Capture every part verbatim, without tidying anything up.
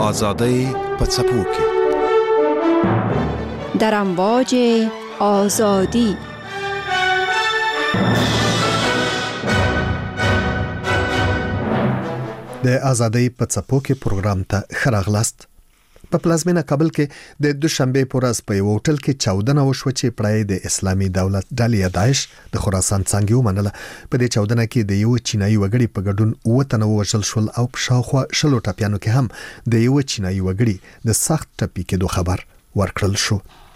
آزادی په څپو کې در امواج آزادی. د آزادۍ په څپو کې پروګرام ته ښه راغلاست. په پلازمینه کابل کې د دوشنبه په ورځ په یو هوټل کې چاودنه وشوه چې پړای د اسلامي دولت ډلې داعش د خراسان څنګه ومنله. په دې چاودنه کې د یو چینایي وګړي په ګډون اوه تنه وژل شول او په شاوخوا شلو ټپیانو کې هم د یو چینایي وګړي د سخت ټپي کېدو خبر ورکړل شو.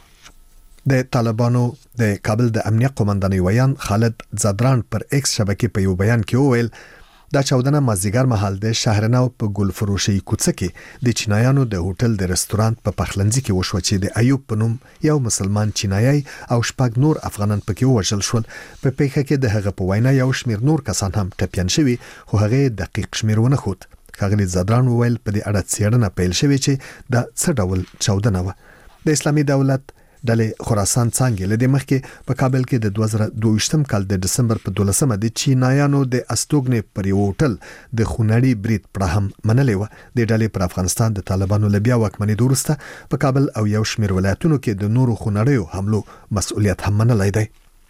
د طالبانو د کابل د امنیت قومندان ویان خالد زادران پر ایکس شبکې په یو بیان کې وویل دا چاودنه مازیګر مهال د شهرناو په ګل فروشي کوڅه کې د چینایانو د هوټل د رستورانت په پخلنځي کې وشو چې د ایوب په نوم یو مسلمان چینایي او شپږ نور افغانان پکې وژل شول. په پیښه کې د هغه په وینا یو شمیر نور کسان هم ټپیان شوي خو هغه دقیق شمیر ونه خود. خغلی زادران وویل په دې اړه څېړنه پیل شوې چې دا څه ډول چاودنه و. د اسلامي دولت ډلې خراسان څنګه لدې مخکې په کابل کې د دوه زره دوه ویشتم کال د دسمبر په دولسمه د چینایانو د استوګنې پر یو هوټل د خونړي برید پړه هم منلې و. د ډلې پر افغانستان د طالبانو له بیا واکمنۍ وروسته په کابل او یو شمېر ولایتونو کې د نورو خونړیو حملو مسؤلیت هم منلی دی.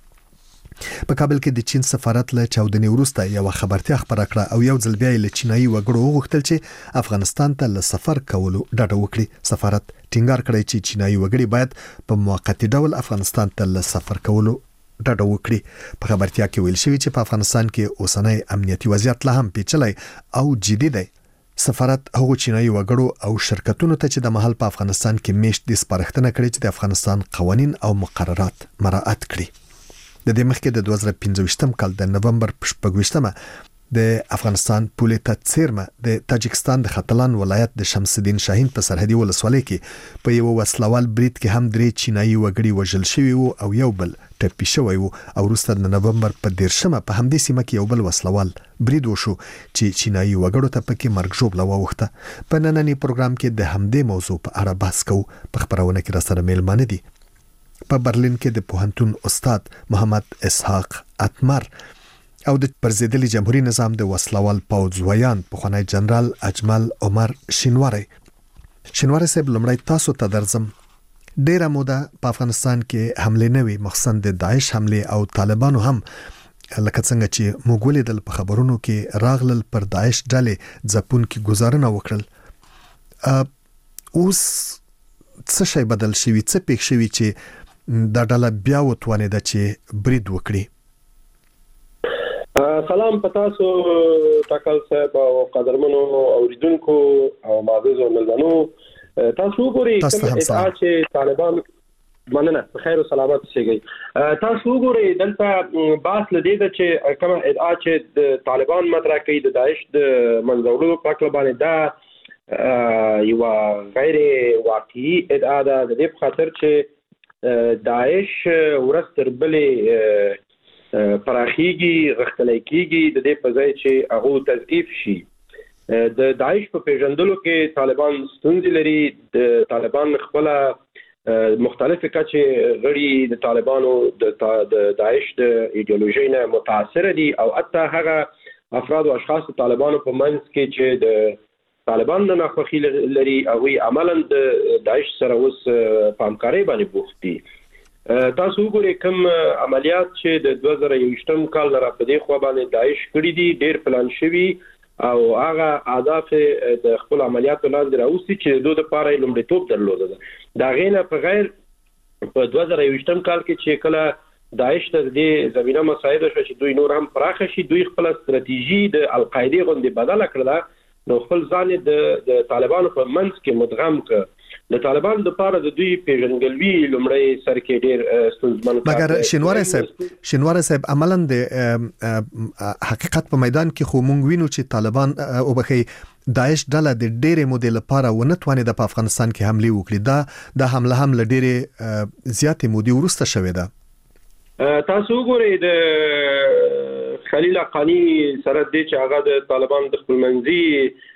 په کابل کې د چین سفارت له چاودنې وروسته یو خبرتیا خبره کړه او یو ځل بیا له چینایي وګړو وغوښتل چې افغانستان ته له سفر کولو ډډه وکړي. سفارت ټینګار کړی چې چینایي وګړي باید په موقتی ډول افغانستان ته له سفر کولو ډډه وکړي. په خبرتیا کې ویل شوی چې په افغانستان کې اوسنۍ امنیتي وضعیت لا هم پیچلی او جدي دی. سفارت هغو چینایي وګړو او شرکتونو ته چې د محل په افغانستان کې میشت دي سپارښتنه کړې چې د افغانستان قوانین او مقررات مراعات کړي. د دې مخکې د دوه زره پنځه ویشتم کال د نومبر په شپږ ویشتمه د افغانستان پولې ته څیرمه د تاجکستان د ختلان ولایت د شمس الدین شاهین په سرحدي ولسوالۍ کې په یو وسلوال برید کې هم درې چینایي وګړي وژل شوي وو او یو بل ټپي شوی وو. او وروسته د نومبر په دیرشمه په همدې سیمه کې یو بل وسلوال برید وشو چې چینایي وګړو ته پکې مرګ ژوبله واوښته. په نننی پروګرام کې د همدې موضوع په اړه بحث کوو. په خبرونه کې راسره میلمانه دي په برلین کې د پوهنتون استاد محمد اسحاق اتمر او د پرزیدلی جمهوریت نظام د وسلوال پوځ ویان پخوانی جنرال اجمل عمر شینواری. شینواری صاحب لمړی تاسو ته درځم. ډیره موده په افغانستان کې حمله نوي مخصن د داعش حمله او طالبانو هم لکه څنګه چې موږ ولیدل په خبرونو کې راغلل پر داعش ډلې ځپون کې گزارنه وکړل. اوس څه شی بدل شوی، څه پېښ شوی چې دا ډله بیا وتوانېده چې برید وکړي؟ سلام پتاسو ټاکل صاحب او قدرمنو اوریدونکو او معززو ملمنو، تاسو وګورئ کوم ادعا چې طالبان مننه بخیر او سلامت شي. تاسو وګورئ دلته باس لدې ده چې کوم ادعا چې طالبان مطرح کوي د داعش د منځورلو په اړه باندې دا یو غیر واقعي ادعا ده. د دې په خاطر چې داعش ورستر بلې پراخیږي غختلای کیږي د دې په ځای چې هغه تضعیف شي. د داعش په پیژندلو کې طالبان ستونزې لري. د طالبان خپل مختلفه کچې غړي د طالبانو د داعش د ایدئولوژي نه متاثر دي او حتی هغه افراد او اشخاص طالبانو په منځ کې چې د طالبان نه خوخي لري او عملاً د داعش سره اوس په همکارۍ باندې بوخت دي. تاسو وګورئ کوم عملیات چې د دوه زره یوویشتم کال را په دې خو باندې داعش کړی دي، ډېر پلان شوی او هغه اهداف د خپل عملیاتو لاندې راوستي چې دوی د پاره لومړیتوب درلوده. دا غینه په غیر په دوه زره یوویشتم کال کې چې کله داعش د دې زمينه مساعد شو چې دوی نور هم پراخ شي، دوی خپل ستراتیژي د القاعده غوندې بدله کړله. نو خپل ځان د طالبانو په منځ کې مدغم ک د طالبان د پاره د دوی پیژنګلوي لومړی سر کې ډېر ستونزمن کار. مګر شینواری صاحب شینواری صاحب عملاً د حقیقت په میدان کې خو مونږ وینو چې طالبان او بخي داعش ډله د ډېرې مودې لپاره ونه توانېده په افغانستان کې حمله وکړي. دا د حمله هم له ډېرې زیاتې مودې وروسته شوې ده. تاسو وګورئ د خلیل حقانی سره د چې هغه د طالبان د خپلمنځي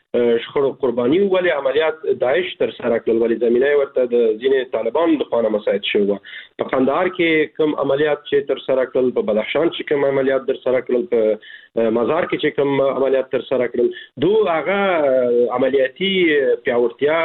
شخړو قرباني ولې عملیات داعش تر سره کړل ولې زمينه ورته د ځینې طالبان د خانه مساعد شو په قندهار کې کوم عملیات چې تر سره کړل په بدخشان چې کوم عملیات تر سره کړل په مزار کې چې کوم عملیات تر سره کړل دوه هغه عملیاتي پیاوړتیا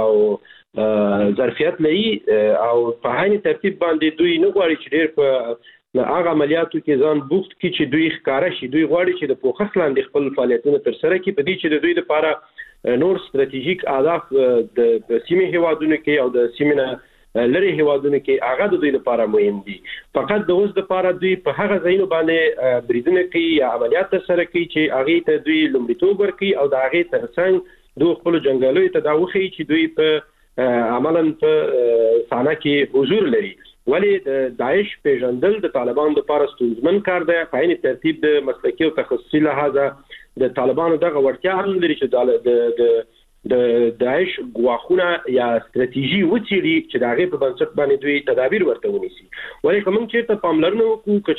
او ظرفیت لري او په هغه ترتیب باندې دوی نه غواړي چې ډېر په هغه عملیاتو کې ځان بوخت کی چې دوی ښکارا شي دوی غواړي چې د پوخس لاندې خپل فعالیتونه تر سره کړي په دې چې د دوی لپاره نور ستراتیژیک اهداف د سیمې هیوادونو کې او د سیمې لري هیوادونو کې هغه د دوی لپاره مهم دي فقط د اوس لپاره دوی په هغه ځایونو باندې بریدونه کوي یا عملیات تر سره کوي چې هغه ته دوی لومړیتوب ورکړي او د هغه ترڅنګ دوی خپل جنگالوي تداوخي چې دوی په عملاً په سانه کې حضور لري ولی د داعش پیژندل د طالبانو لپاره ستونزمن کار دی په عین ترتیب د مسلکي او تخصصي لحاظه د طالبانو دغه ورتیا هم لري چې د د د داعش غواخونه یا ستراتیژي وڅېړي چې دغه په بنسټ باندې دوی تدابیر ورته ونیسي ولی کوم چې ته پاملرنه وکړو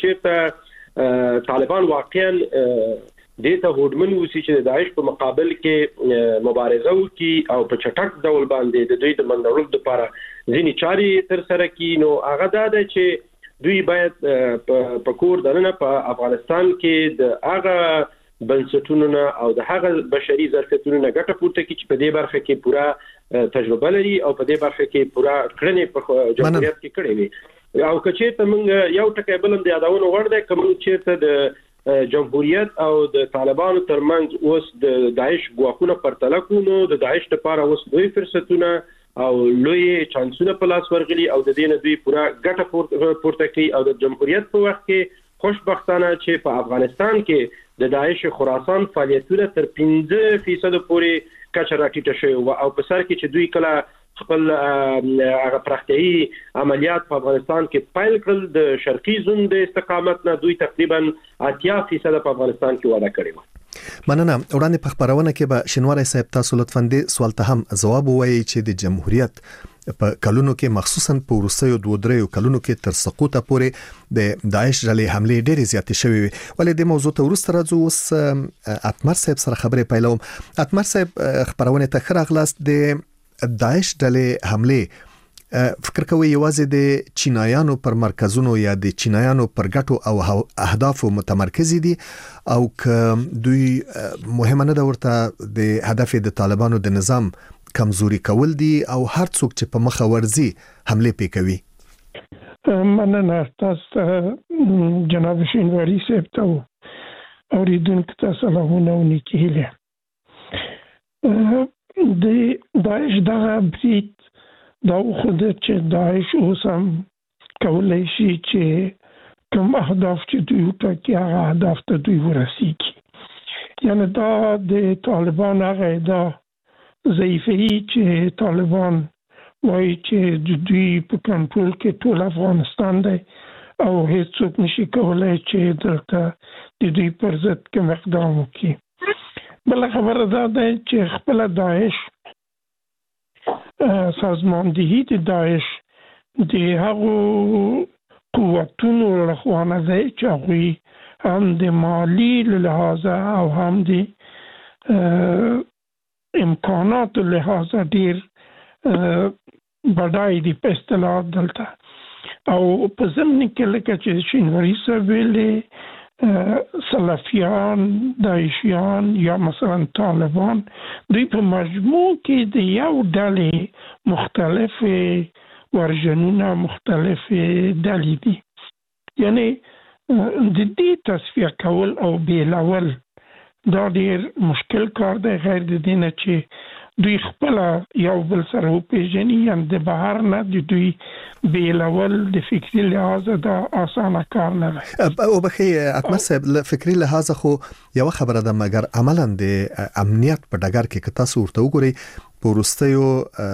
چې طالبان واقعا دته هوډمن وسی چې د داعش په مقابل کې مبارزه وکړي او په چټک ډول باندې د دوی د منډولو لپاره ځینې چاري تر سره کړي نو هغه دا ده چې دوی باید په کور دننه په افغانستان کې د هغه بنسټونو او د هغه بشري ظرفیتونو نه ګټه پورته کړي چې په دې برخه کې پوره تجربه لري او په دې برخه کې پوره کړنې په جمهوریت کې کړې وي او کچې ته موږ یو ټکی بلم د یادونو وړ دی کوم چې ته د جمهوریت او د طالبانو ترمنځ اوس د داعش غواخونه پرتله کوي د داعش لپاره اوس دوی فرصتونه او لوی چانسونه په لاس ورغلي او د دې نه دوی پوره ګټه پورته کوي او د جمهوریت په وخت کې خوشبختانه چې په افغانستان کې د داعش خراسان فعالیتونه تر پنځه فیصد پورې کچه راټیټه شوې او په سر کې چې دوی کله خپل هغه پراختیايي عملیات په افغانستان کې پایل کړل د شرقي زون د استقامت نه دوی تقریبا اتیا فیصد په افغانستان کې وعده کړی و مننه وړاندې په خبرونه کې به شنواری صاحب تاسو لطفاً دې سوال ته هم جواب وایي چې د جمهوریت په کلونو کې مخصوصا په وروستیو دوه درې کلونو کې تر سقوطه پورې د داعش ډلې حمله ډېرې زیاتې شوې وي ولې د موضوع ته ورسته راځو اوس اتمر صاحب سره خبرې پیلوم اتمر صاحب خبرونه ته خره غلاس د داعش ډلې حمله فکر کوي یوازې د چینایانو پر مرکزونو یا د چینایانو پر ګټو او اهدافو متمرکز دي او ک دوی مهمه نه ده ورته د هدف د طالبانو د نظام کمزوري کول دي او هر څوک چې په مخه ورزي حمله پې کوي مننه تاسو جناب شینواری صاحب ته اوریدونکو ته سلامونه ونیکیله د داعش دغه برید دا خود چې داعش اوس هم کولای شي چې کوم اهداف چې دوی ټاکي هغه اهداف ته دوی ورسیږي یعنی دا د طالبان هغه دا ضعیفي چې طالبان وایي چې دوی په کنټرول کې ټول افغانستان دی او هیڅوک نشي کولای چې دلته د دوی پر ضد کوم اقدام وکړي بل خبره دا ده چې خپل داعش سازماندهی د داعش د هغو قوتونو لخوانه ده چې هغوی هم د مالی لحاظه او هم د امکاناتو لحاظه ډیر بډای دي په اصطلاح دلته او په ضمن کې لکه چې شینواری صاحب ویلي سلفیان داعشیان یا مثلا طالبان دوی په مجموع کې د یو ډلې مختلف ورژنونه مختلف ډلې دي یعنی د دې تصفیه کول او بیلول دا ډیر مشکل کار دی غیر د دې نه چې دوی خپل یو بل سره وپیژني یا د بهر نه د دوی بیلول د فکری لحاظ دا آسانه کار نه دی او بخي اتمر صاحب له فکری لحاظ خو یو خبره ده مګر عملاً د امنیت په ډګر کې که تاسو ورته وګورئ په وروستیو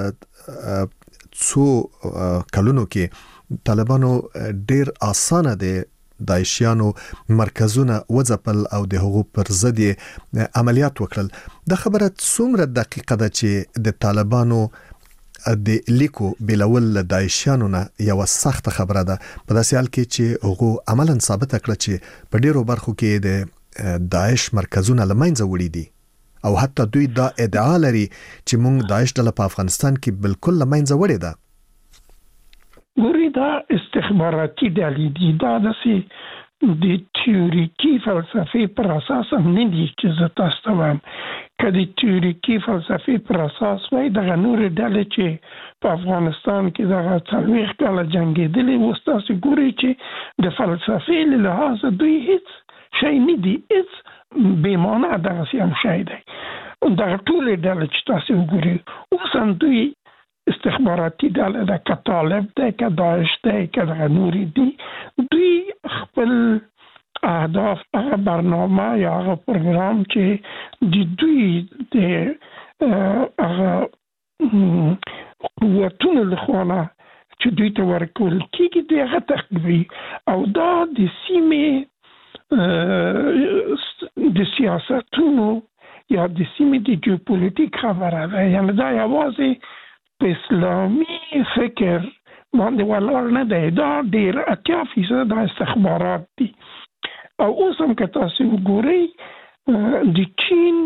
څو کلونو کې طالبانو ډیر اسانه دي داعشیانو مرکزونه وځپل او د هغو پر ضد عملیات وکړل دا خبره څومره دقیقه ده چې د طالبانو د لیکو بلول داعشیانو نه یو سخت خبره ده په داسې حال کې چې هغو عملاً ثابت کړه چې په ډیرو برخو کې د داعش مرکزونه لمنځه وړي دي او حتی دوی دا ادعا لري چې موږ داعش ډله په افغانستان کې بالکل لمنځه وړې ده. ګوري دا استخباراتي ډلې دي، دا داسې د تیوریکي فلسفې پر اساس هم نه دي چې زه تاسو ته وایم. که د تیوریکي فلسفې پر اساس وای دغه نورې ډلې چې په افغانستان کې دغه څلوېښت کاله جنګېدلې، اوس تاسې ګورئ چې د فلسفې له لحاظه دوی هیڅ شی نه دي، هیڅ بېمانه دغسې هم شی دی. دغه ټولې ډلې چې تاسې وګورئ اوس هم دوی استخباراتي ډله ده، که طالب دی که داعش دی که دغه نورې دي، دوی خپل اهداف هغه برنامه یا هغه پروګرام چې د دوی د هغه قوتونو له خوا نه چې دوی ته ورکول کېږي د هغه تعقیبوي، او دا د سیمې د سیاستونو یا د سیمې د جیوپولیټیک خبره ده. یعنې دا یوازې په اسلامي فکر باندې ولاړ نه دی، دا ډېر اتیا فیصد د استخبارات دي. او اوس هم که تاسې وګورئ د چین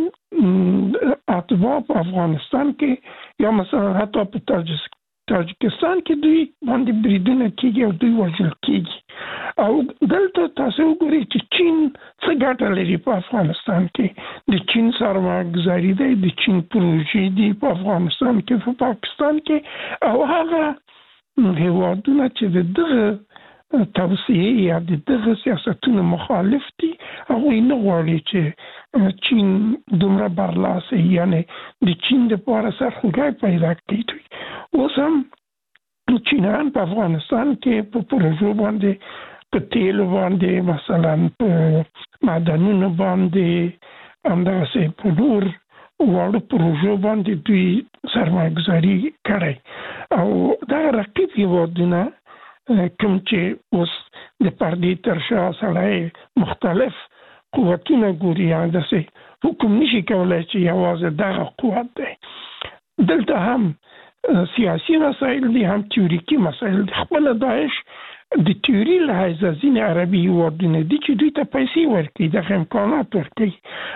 اتباع په افغانستان کې یا مثلا حتی په تاجکستان کې دوی باندې بریدونه کېږي او دوی وژل کېږي. او دلته تاسې وګورئ چې چین څه ګټه لري په افغانستان کې. د چین سرمایه‌ګذاري دی، د چین پروژې دي په افغانستان کې، په پاکستان کې، او هغه هیوادونه چې د دغه توسعه یا د دغه سیاستونو مخالف دي هغوی نه غواړي چې چین دومره برلاسه، یعنې د چین دپاره سرخوږی پیدا کړي. اوس هم چینیان په افغانستان کې په پروژو باندې، په تیلو باندې، مثلا په معدنونو باندې، همدغسې په نور واړو پروژو باندې دوی سرمایه‌ګذاري کړی. او دغه رقیب هیوادونه کوم چې اوس د پردې تر شا سړی مختلف قوتونه ګوري، یعنې داسې حکم نشي کولی چې یوازې دغه قوت دی. دلته هم سیاسي مسایل دي، هم تیوریکي مسایل دي. خپله داعش د تیوري له حیثه ځینې عربي هیوادونه دي چې دوی ته پیسې ورکوي، دغه امکانات ورکوي،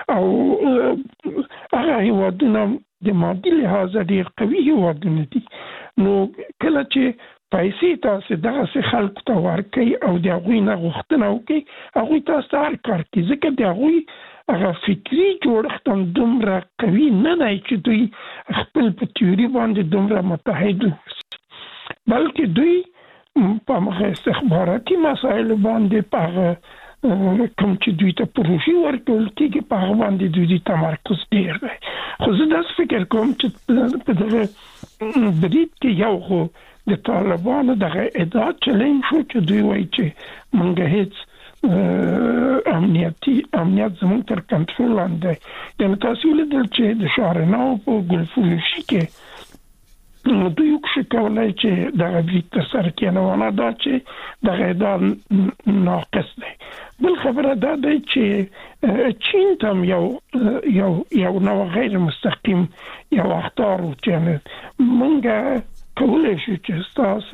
او هغه هیوادونه د مادي لحاظه ډېر قوي هیوادونه دي. نو کله چې پیسې تاسې دغسې خلکو ته ورکوي او د هغوی نه غوښتنه وکړي، هغوی تاسو ته هر کار کوي، ځکه د هغوی هغه فکري جوړښت هم دومره قوي نه دی چې دوی خپل په تیوري باندې دومره متحد وي، بلکې دوی په هغه استخباراتي مسایلو باندې، په هغه کوم چې دوی ته پروژې ورکول کېږي، په هغه باندې دوی تمرکز ډېر دی. خو زه داسې فکر کوم چې په دغه برید کې یو خو د طالبانو دغه ادعا چلنج شو چې دوی وایي چې موږ هیڅ امنیتي امنیت زموږ تر کنټرول لاندې دی. یعنې تاسې ولیدل چې د شهرناو په ګلفروشي کې دوی وکشي کولی چې دغه برید ترسره کړي. نو معنا دا چې دغه ادعا ناقص دی. بل خبره دا دی چې چین ته هم یو یو یو نوع غیر مستقیم یو اخطار و چې موږ کولی شو چې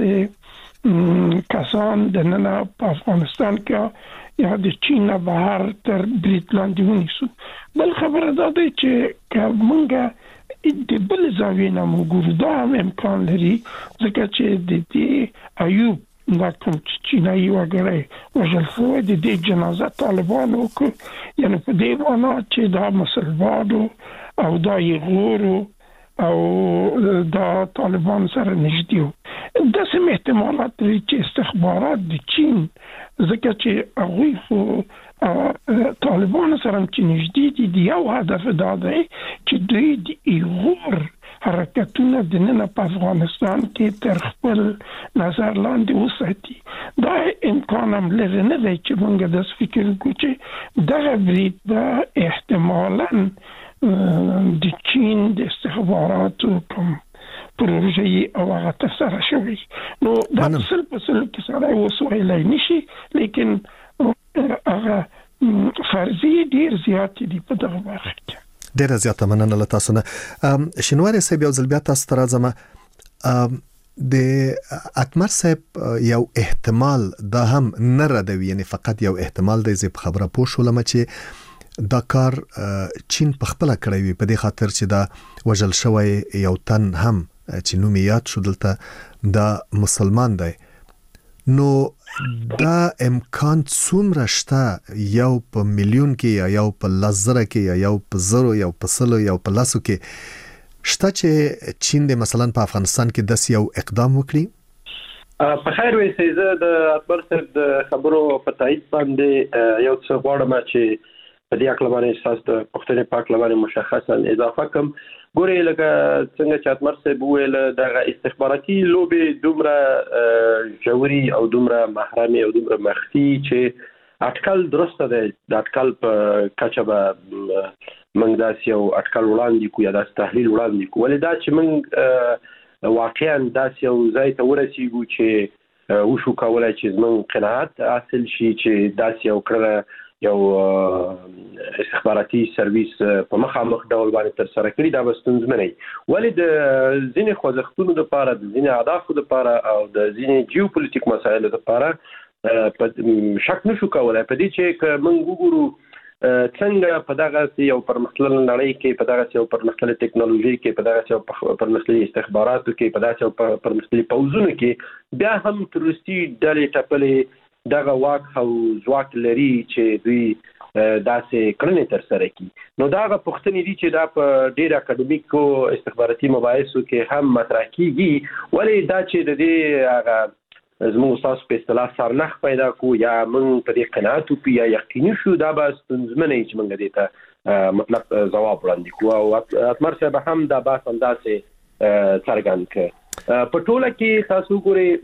ستاسې کسان د ننه په افغانستان کې یا د چین نه بهر تر برید لاندې ونیسو. بل خبره دا دی چې که موږ د بل زاویې نه وګورو دا هم امکان لري، ځکه چې د دې ایوب دا کوم چې چینایي وګړی وژل شوی، د دې جنازه طالبانو وکړو، یعنې په دې معنا چې دا مسلمانو او دا یې غورو او دا طالبان سره نږدې وو. داسې احتمالات لري چې استخبارات د چین، ځکه چې هغوی خو طالبان سره هم چې نږدې دي، د یو هدف دا دی چې دوی د ایغور حرکتونه د ننه په افغانستان کې تر خپل نظر لاندې وساتي. دا امکان هم لري نه دی چې موږ داسې فکر وکړو چې دغه برید به احتمالاً د چین د استخباراتو کوم پروژې او هغه ترسره شوي. نو دا سل په سل کې سړی اوس ویلی نشي، لیکن هغه فرضیې ډېر زیاتې دي په دغه برخه کې. ډېره زیاته مننه له تاسو نه. شینواري صاحب، یو ځل بیا تاسو ته راځم. د اتمر صاحب یو احتمال دا هم نه ردوي، یعنی فقط یو احتمال دی، زه په خبره پوه شولم چې دا کار چین په خپل کړی وي په دې خاطر چې دا وجل شوی یو تن هم چې نوم یاد شو دلته دا مسلمان دی. نو دا امکان څومره شته یو په میلیون کې یا یو په لزره کې یا یو په زرو یا په سلو یا په لاسو کې شته چې چین د مثلا په افغانستان کې داس یو اقدام وکړي؟ په خیر وي سیزه د اکبر صاحب د خبرو په تایید باندې یو څه غواړم چې په دې اړه باندې اساس د پښتنې پاک لبانې مشخصا اضافه کوم. ګورې لکه څنګه چې اتمر صاحب وویل دغه استخباراتي لوبې دومره ژوري او دومره محرمي او دومره مخفي چې اټکل درسته ده د اټکل په کچه به موږ داسې یو اټکل وړاندې کوو یا داسې تحلیل وړاندې کوو، ولې دا چې موږ واقعا داسې یو ځای ته ورسېږو چې وشو کولی چې زموږ قناعت حاصل شي چې داسې یو کړنه یو استخباراتي سرویس په مخامخ ډول باندې تر سره کړي، دا به ستونزمنه وي. ولې د ځینې خوځښتونو دپاره د ځینې اهدافو دپاره او د ځینې جیوپولیټیک مسایلو دپاره شک نشو کولی په دې چې که موږ وګورو څنګه په دغه یو پرمختللې نړۍ کې په دغه یو پرمختللې ټکنالوژي کې په دغه یو پرمختللې استخباراتو کې په دغه یو پرمختللې پوځونو کې بیا هم تروریستي ډلې ټپلې دغه واک او ځواک لري چې دوی داسې کړنې تر سره کړي. نو دغه پوښتنې دي چې دا په ډېر اکاډمیکو استخباراتي مباحثو کې هم مطرح کیږي، ولې دا چې د دې هغه زموږ استاد په اصطلاح سرنخ پیدا کو یا موږ په دې قناعت وکړو یا یقیني شو، دا به ستونزمنه وي چې موږ دې ته مطلق ځواب وړاندې کړو. او اتمر صاحب هم دا بحث همداسې څرګند کړ. په ټوله کې تاسو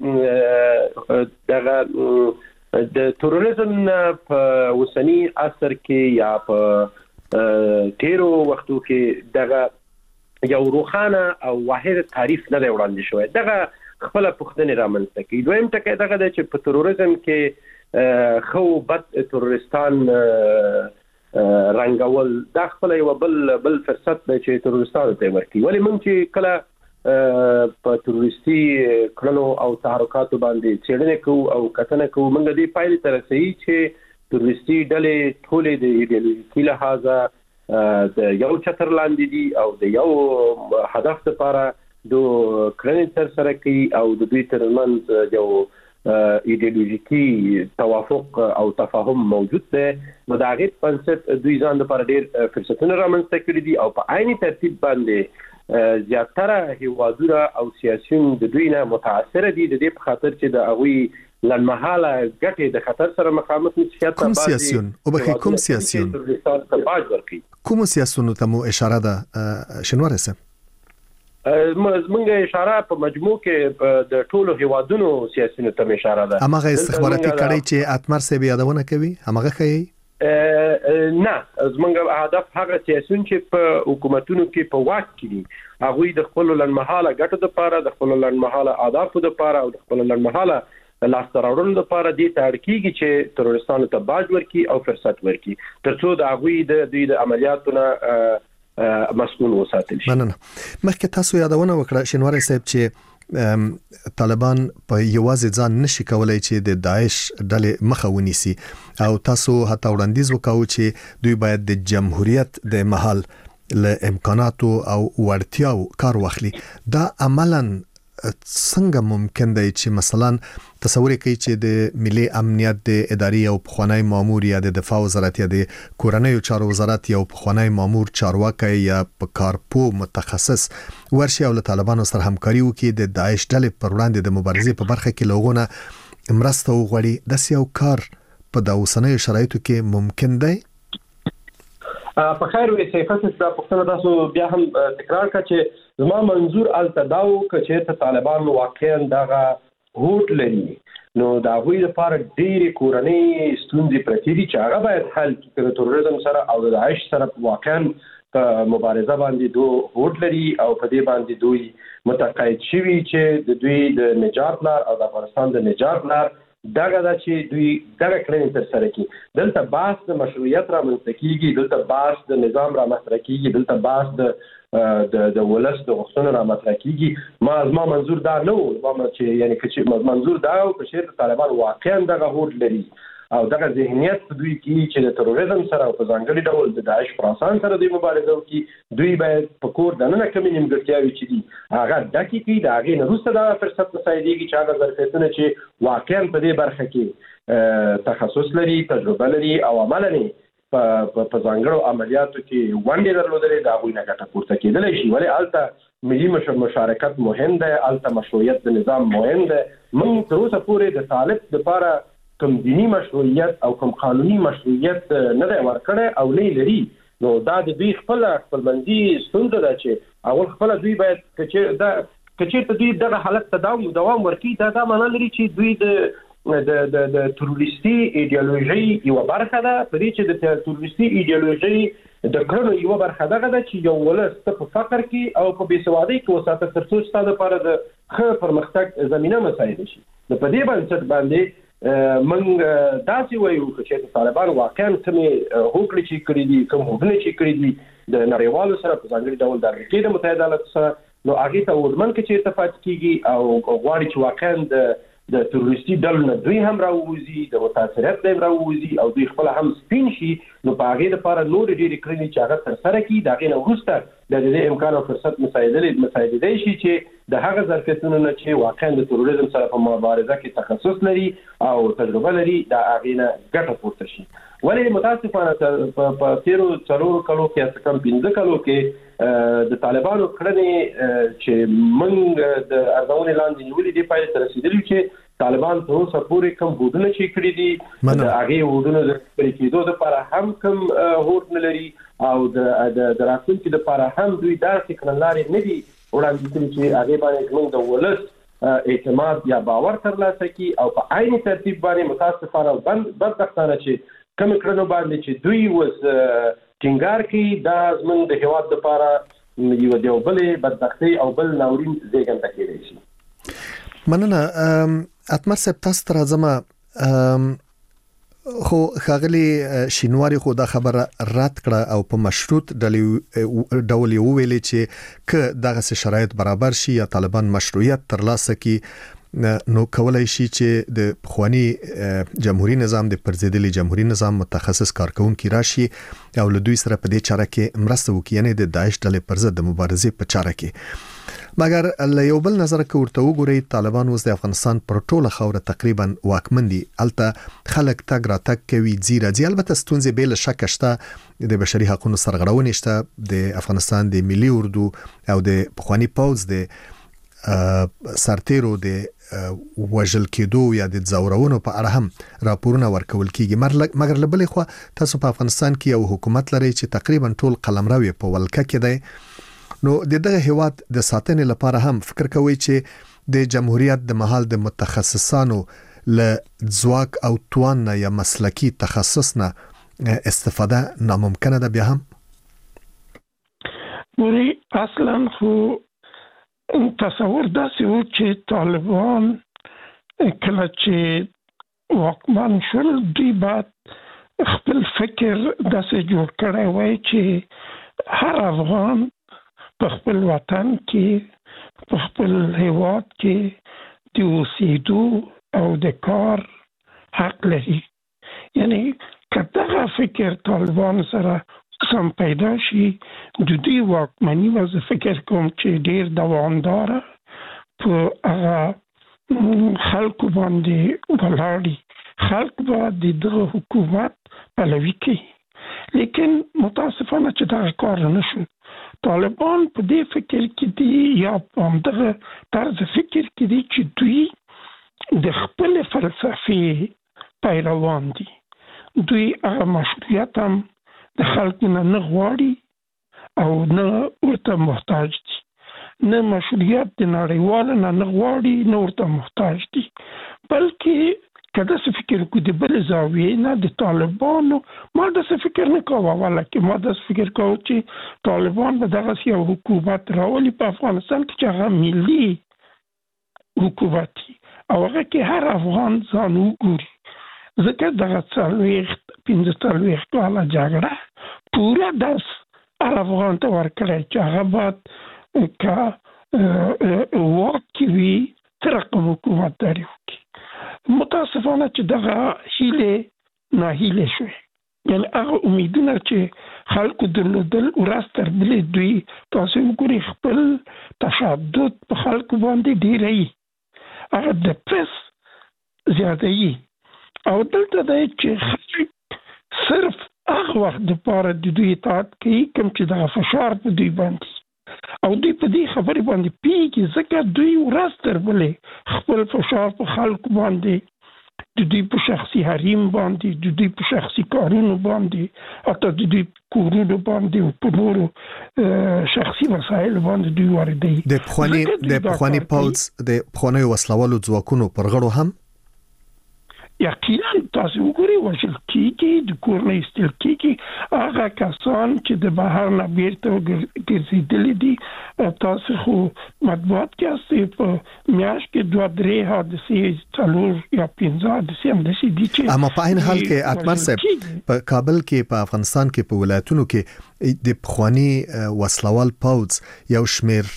ګورئ دغه د تروریزم په اوسني عصر کې یا په تیرو وختو کې دغه یو روښانه او واحد تعریف نه دی وړاندې شوی. دغه خپله پوښتنې رامنځته کوي. دویم ټکی دغه دی چې په تروریزم کې خو بد تروریستان رنګول دا خپله یوه بل بل فرصت دی چې تروریستانو ته یې ورکوي. ولې موږ چې کله په تروریستي کړنو او تحرکاتو باندې څېړنې کوو او کتنه کوو، موږ دې پایلې ته رسوي چې تروریستي ډلې ټولې د ایډیالوژیکي لحاظه د یو چتر لاندې دي او د یو هدف لپاره د کړنې تر سره کوي او د دوی ترمنځ یو ایډیالوژیکي توافق او تفاهم موجود دی. نو د هغې په بنسټ دوی ځان لپاره ډېر فرصتونه رامنځته کړي دي او په عیني ترتیب باندې زیاتره هیوادونه او سیاسیون د دوی نه متاثره دي، د دې په خاطر چې د هغوی لنډمهاله ګټې د خطر سره مخامخ نشي. کوم سیاسیون او بخي کوم سیاسیون کوم سیاسیون ته مو اشاره ده شنوار صاحب؟ موږ اشاره په مجموع کې د ټولو هیوادونو سیاسیونو ته اشاره ده. همغه استخباراتي کړي چې اتمر صاحب یادونه کوي همغه کوي؟ نه، زمونږ هدف هغه سیاسیون چې په حکومتونو کې په واک کې دي، هغوی د خپلو لنډمهاله ګټو دپاره، د خپلو لنډمهاله اهدافو دپاره او د خپلو لنډمهاله لاسته راوړنو دپاره دې ته اړ کېږي چې تروریستانو ته باج ورکړي او فرصت ورکړي تر څو د هغوی د دوی د عملیاتو نه مسؤل وساتل شي. مننه. مخکې تاسو یادونه وکړه شینواری صاحب چې طالبان په یوازې ځان نشي کولای چې د داعش ډلې مخه ونیسي او تاسو حتی وړاندیز وکاو چې دوی باید د جمهوریت د محل له امکاناتو او وړتیاو کار واخلي. دا عملاً څنګه ممکن دی چې مثلا تصور کوي چې د ملي امنیت د اداري او پخوانی مامور یا د دفاع وزارت یا د کورنیو چارو وزارت یا پخوانی مامور چارواکي یا په کارپو متخصص ورشي او له طالبانو سره همکاري وکړي د داعش ډلې پر وړاندې د مبارزې په برخه کې لوغونه مرسته وغوړي. د سیاو کار په د اوسنیو شرایطو کې ممکن دی؟ په خیر وي صفات د پښتنو تاسو بیا هم تکرار کړه چې زما منظور التداو چې ته طالبان واقعا دغه هوټ لري، نو دا غوي لپاره ډېری کورنۍ ستونزې پرتې دي چې هغه باید حل کړي. تروریزم سره او د داعش سره واقعا په مبارزه باندې دوه هوټ لري او په دې باندې دوی متقاعد شوي چې د دوی د نجات لار او د افغانستان د نجات لار دغه دا چې دوی دغه کړنې تر سره کوي. دلته بحث د مشروعیت رامنځته کیږي، دلته بحث د نظام رامنځته کیږي، دلته بحث د د د ولس د غوښتنو رامنځته کیږي. ما زما منظور دا نه و، ما چې یعنی چې منظور دا و چې طالبان واقعا دغه هوډ لري او دغه ذهنیت دوی کې چې د تروریزم سره او په ځانګړي ډول د داعش خراسان سره د مبارزه وکړي، دوی باید په کور دننه کومې نیمګړتیاوې چې دي هغه ډکې کړي، د هغې نه وروسته دا فرصت مساعدېږي چې هغه ظرفیتونه چې واقعا په دې برخه کې تخصص لري، تجربه لري او عمل لري، په ځانګړو عملیاتو کې ونډې درلودلې، د هغوی نه ګټه پورته کېدلی شي. ولې هلته ملي مشارکت مهم دی، هلته مشروعیت د نظام مهم دی. موږ تر اوسه پورې د طالب دپاره کوم دینی مشروعیت او کوم قانوني مشروعیت نه دی ورکړی او نه لري. نو دا د دوی خپل خپلمنځي ستونزه ده چې اول خپل دوی باید کچېرته دوی دغه حالت ته دوام ورکړي. دا دا معنا لري چې دوی د د د د تروریستي ایډیالوژي یو برخه ده، په دې چې د تروریستي ایډیالوژي د کړنو یو برخه دغه ده چې یو ولس ته په فقر کې او په بېسوادۍ کې وساته تر څو ستا دپاره د ښه پرمختګ زمینه مساعده شي. نو په دې بنسټ باندې من داسې وایو چې طالبان واقعا کومې هوکړې چې کړي دي، کوم هوډونه چې کړي دي د نړیوالو سره په ځانګړي ډول د امریکې د متحده ایالاتو سره، نو هغې ته ورمن کې چې اتفاق کېږي او غواړي چې واقعا د د تروریستي ډلو نه دوی هم راووځي، د متاثریت نه هم راووځي او دوی خپله هم سپین شي. نو په هغې لپاره نورې ډېرې کړنې چې هغه ترسره کړي، د هغې نه وروسته د دې امکان او فرصت مساعدېدی شي چې د هغه ظرفیتونو نه چې واقعا د تروریزم سره په مبارزه کې تخصص لري او تجربه لري، د هغې نه ګټه پورته شي. ولې متاسفانه په تېرو څلورو کلو کې یا څه کم پنځه کلو کې د طالبانو کړنې چې موږ د ارزونې لاندې نیولې دې پایلې ته رسېدلي چې طالبان تر اوسه پورې کوم هوډونه چې کړي دي، د هغې هوډونو د پلي کېدو دپاره هم کوم هوډ نه لري او د راتلونکي دپاره هم دوی داسې کړنلارې نه دي وړاندې کړي چې هغې باندې زموږ د ولس اعتماد یا باور ترلاسه کړي او په عین ترتیب باندې متاسفانه او بدبختانه چې کومې کړنو باندې چې دوی اوس ټینګار کوي، دا زموږ د هېواد دپاره یو د یو بلې بدبختۍ او بل ناورین زېږنده کېدی شي. مننه. اتمر صاحب تاسو ته راځم، خو ښاغلي شینواري خو دا خبره رد کړه او په مشروط ډول یې وویلې چې که دغسې شرایط برابر شي یا طالبان مشروعیت ترلاسه کړي نو کولای شي چې د پخوانی جمهوریت نظام د پرځېدلي جمهوریت نظام متخصص کارکونکي راشي او له دوی سره په دې چاره کې مرسته وکړي، یعنې د داعش ډلې پر ضد د مبارزې په چاره کې. مګر له یو بل نظر کې ورته وګورئ، طالبان اوس د افغانستان پر ټوله خاوره تقریبا واکمن دي، هلته خلک تګ راتګ کوي، ځي راځي. البته ستونزې بې له شکه شته، د بشري حقونو سرغړونې شته، د افغانستان د ملي اردو او د پخواني پوځ د سرتیرو د وژل کېدو یا د ځورونو په اړه هم راپورونه ورکول کېږي. مګر له بلې خوا تاسو په افغانستان کې یو حکومت لرئ چې تقریبا ټول قلمرو یې په ولکه کې دی. نو د دغه هیواد د ساتنې لپاره هم فکر کوي چې د جمهوریت د مهال د متخصصانو له ځواک او توان نه یا مسلکی تخصص نه استفاده ناممکنه ده. بیا هم وری اصلا خو تصور داسې و چې طالبان کله چې واکمن شول دوی بعد خپل فکر داسې جوړ کړی وای چې هر افغان په خپل وطن کې په خپل هیواد کې د اوسېدو او د کار حق لري. یعنی که دغه فکر طالبان سره سم پیدا شي د دوی واکمني به زه فکر کوم چې ډېر دوامداره په هغه خلکو باندې ولاړي، خلک به د دغه حکومت پلوي کوي. لیکن متاسفانه چې دغه کار نه شو. طالبان په دې فکر کې دي یا په همدغه طرز فکر کې دي چې دوی د خپل فلسفې پیروان دي. دوی هغه مشروعیت هم د خلکو نه نه غواړي او نه ورته محتاج دي، نه مشروعیت د نړیوالو نه نه غواړي نه ورته محتاج دي، بلکې که داسې فکر کو د بل زاویې نه د طالبانو ما داسې فکر نه کوه، ولکه ما داسې فکر کوه چې طالبان به دغسې یو حکومت راولي په افغانستان کې چې هغه ملي حکومت وي او هغه کې هر افغان ځان وګوري. ځکه دغه څلوېښت پنځه څلوېښت کاله جګړه پوره درس هر افغان ته ورکړی چې هغه باید که واک کې وي څه رقم حکومتداري وکړي. متاسفانه چې دغه هیلې ناهیله شوه. یعنی هغه امیدونه چې خلکو درلودل ورځ تر بلې دوی تاسو وګورئ خپل تشدد په خلکو باندې ډېروي، هغه د پرس زیاتوي او دلته دی چې خلک صرف هغه وخت دپاره د دوی اطاعت کوي کوم چې دغه فشار په دوی باندې او دوی په دې خبرې باندې پوهېږي، ځکه دوی ورځ تر بلې خپل فشار په خلکو باندې د دوی په شخصي حریم باندې، د دوی په شخصي کارونو باندې، حتی د دوی کورونو باندې او په نورو شخصي وسایلو باندې دوی واردوي. د پخواني د پخواني پوځ د پخوانیو وسلوالو ځواکونو پر غړو هم یقینا تاسو وګورئ وژل کېږي، د کور نه ایستل کېږي هغه کسان چې د بهر نه بیرته ګرځېدلي دي. تاسو خو مطبوعات کې هستئ په میاشت کې دوه درې حادثې څلور یا پنځه حادثې همداسې دي چې اما په عین حال کې اتمر صاحب په کابل کې په افغانستان کې په ولایتونو کې د پخواني وسلوال پوځ یو شمیر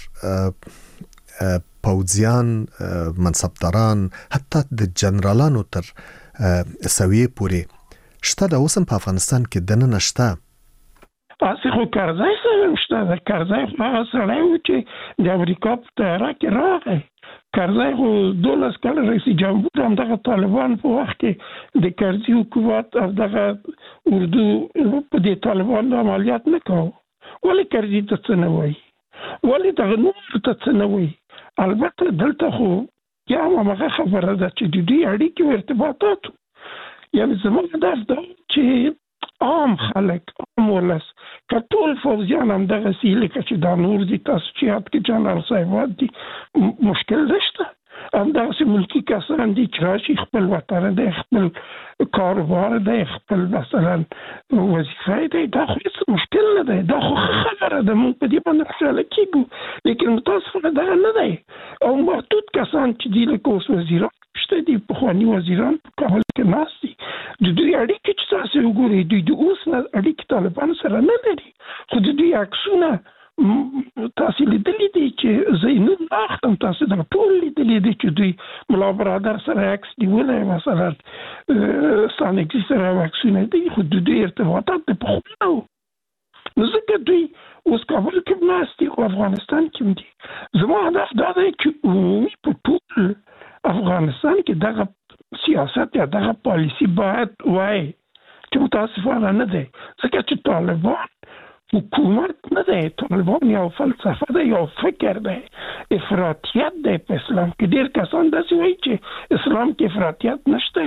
پوځیان، منصبداران، حتی د جنرالانو تر سویې پورې شته د اوسم په افغانستان کې دننه شته. تاسو خو کرزای سره شته، د کرزای هغه سړی و چې د امریکا په طیاره کې راغی. کرزای خو دولس کاله رئیس جمهور همدغه طالبان په وخت کې د کرزي حکومت او دغه اردو په دې طالبان عملیات نه کوو. ولې کرزي ته څه نه وایي؟ ولې دغه نور ته څه نه وایي؟ البته دلته خو یا هغه خبره ده چې د دوی اړیکې او ارتباطات، یعنی زموږ هدف دا چې عام خلک، عام ولس، که ټول فوځیان همدغسې لکه چې دا نور دي، تاسو چې یاد کې جنرال صاحبات دي، مشکل نشته. همدغسې ملکي کسان دي چې راشي خپل وطن دی، خپل کاروبار دی، خپل مثلا وظیفه دی، دا خو هېڅ مشکل نه دی، دا خو خبره ده، موږ په دې باندې خوشحاله کېږو. لیکن متاسفانه دغه نه دی او محدود کسان چې دي لکه اوس وزیران شته دي، پخواني وزیران په کابل کې ناست دي، د دوی اړیکې چې تاسو وګورئ دوی د اوس نه اړیکې طالبان سره نه لري، خو د دوی عکسونه تاسو لیدلی دي چې زینون اخلم، تاسو دا ټول لیدلی دي چې دوی ملا برادر سره عکس نیولی، مثلا ستانکزي سره عکسونه دي، خو د دوی ارتباطات د پخوا وو. نو ځکه دوی اوس کابل کې ناست دي او افغانستان کې دي. زما هدف دا دی چې عمومي په ټول افغانستان کې دغه سیاست یا دغه پالیسي باید وای چې متاسفانه نه دی، ځکه چې طالبان حکومت نه دی، طالبان یو فلسفه ده، یو فکر ده، افراطیت ده په اسلام کې. ډېر کسان داسې وایي چې اسلام کې افراطیت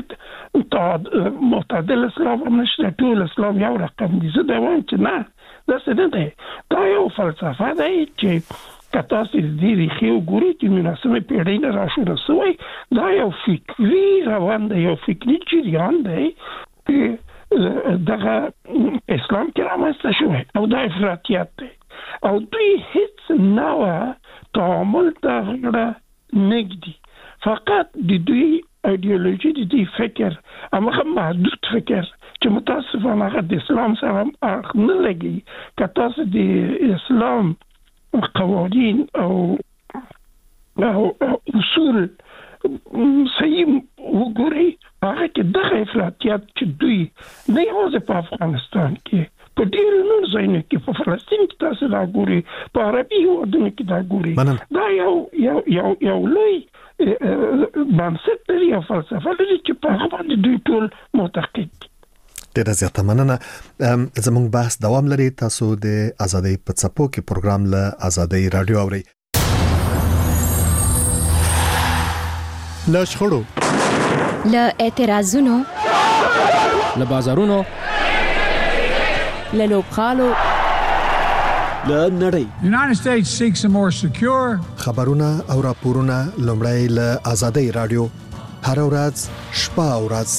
نشته، معتدل اسلام هم نشته، ټول اسلام یو رقم دي. زه دا وایم چې نه، داسې نه دی. دا یو فلسفه ده چې که تاسو دې ریښې وګورئ چې مناسبې پیړۍ نه راشوره سوی، دا یو فکري روان دی، یو فکري جریان دی چې دغه اسلام کې رامنځته شوی او دا افراطیت دی او دوی هیڅ نوع تعامل ته غاړه نه ږدي، فقط د دوی ایډیولوژي، د دوی فکر هماغه محدود فکر چې متاسفانه هغه د اسلام سره اړخ نه لګي. که تاسو د اسلام قوانین او اصول صحیح وګورئ، هغه کې دغه افراطیت چې دوی نه یوازې په افغانستان کې، په ډېرو نورو ځایونو کې، په فلسطین کې تاسو دا ګورئ، په عربي هېوادونو کې دا ګورئ، دا یو یو یو یو لوی بنسټ لري او فلسفه لري چې په هغه باندې دوی ټول معتقد دي. ډیره زیاته مننه. زموږ بحث دوام لري. تاسو د ازادۍ په څپو کې پروګرام له ازادۍ رادیو اورئ. له شخړو، له اعتراضونو، له بازارونو، له لوبخالو، له نړۍ. The United States seeks a more secure. خبرونه او راپورونه لومړی له ازادۍ رادیو هر ورځ شپه او ورځ.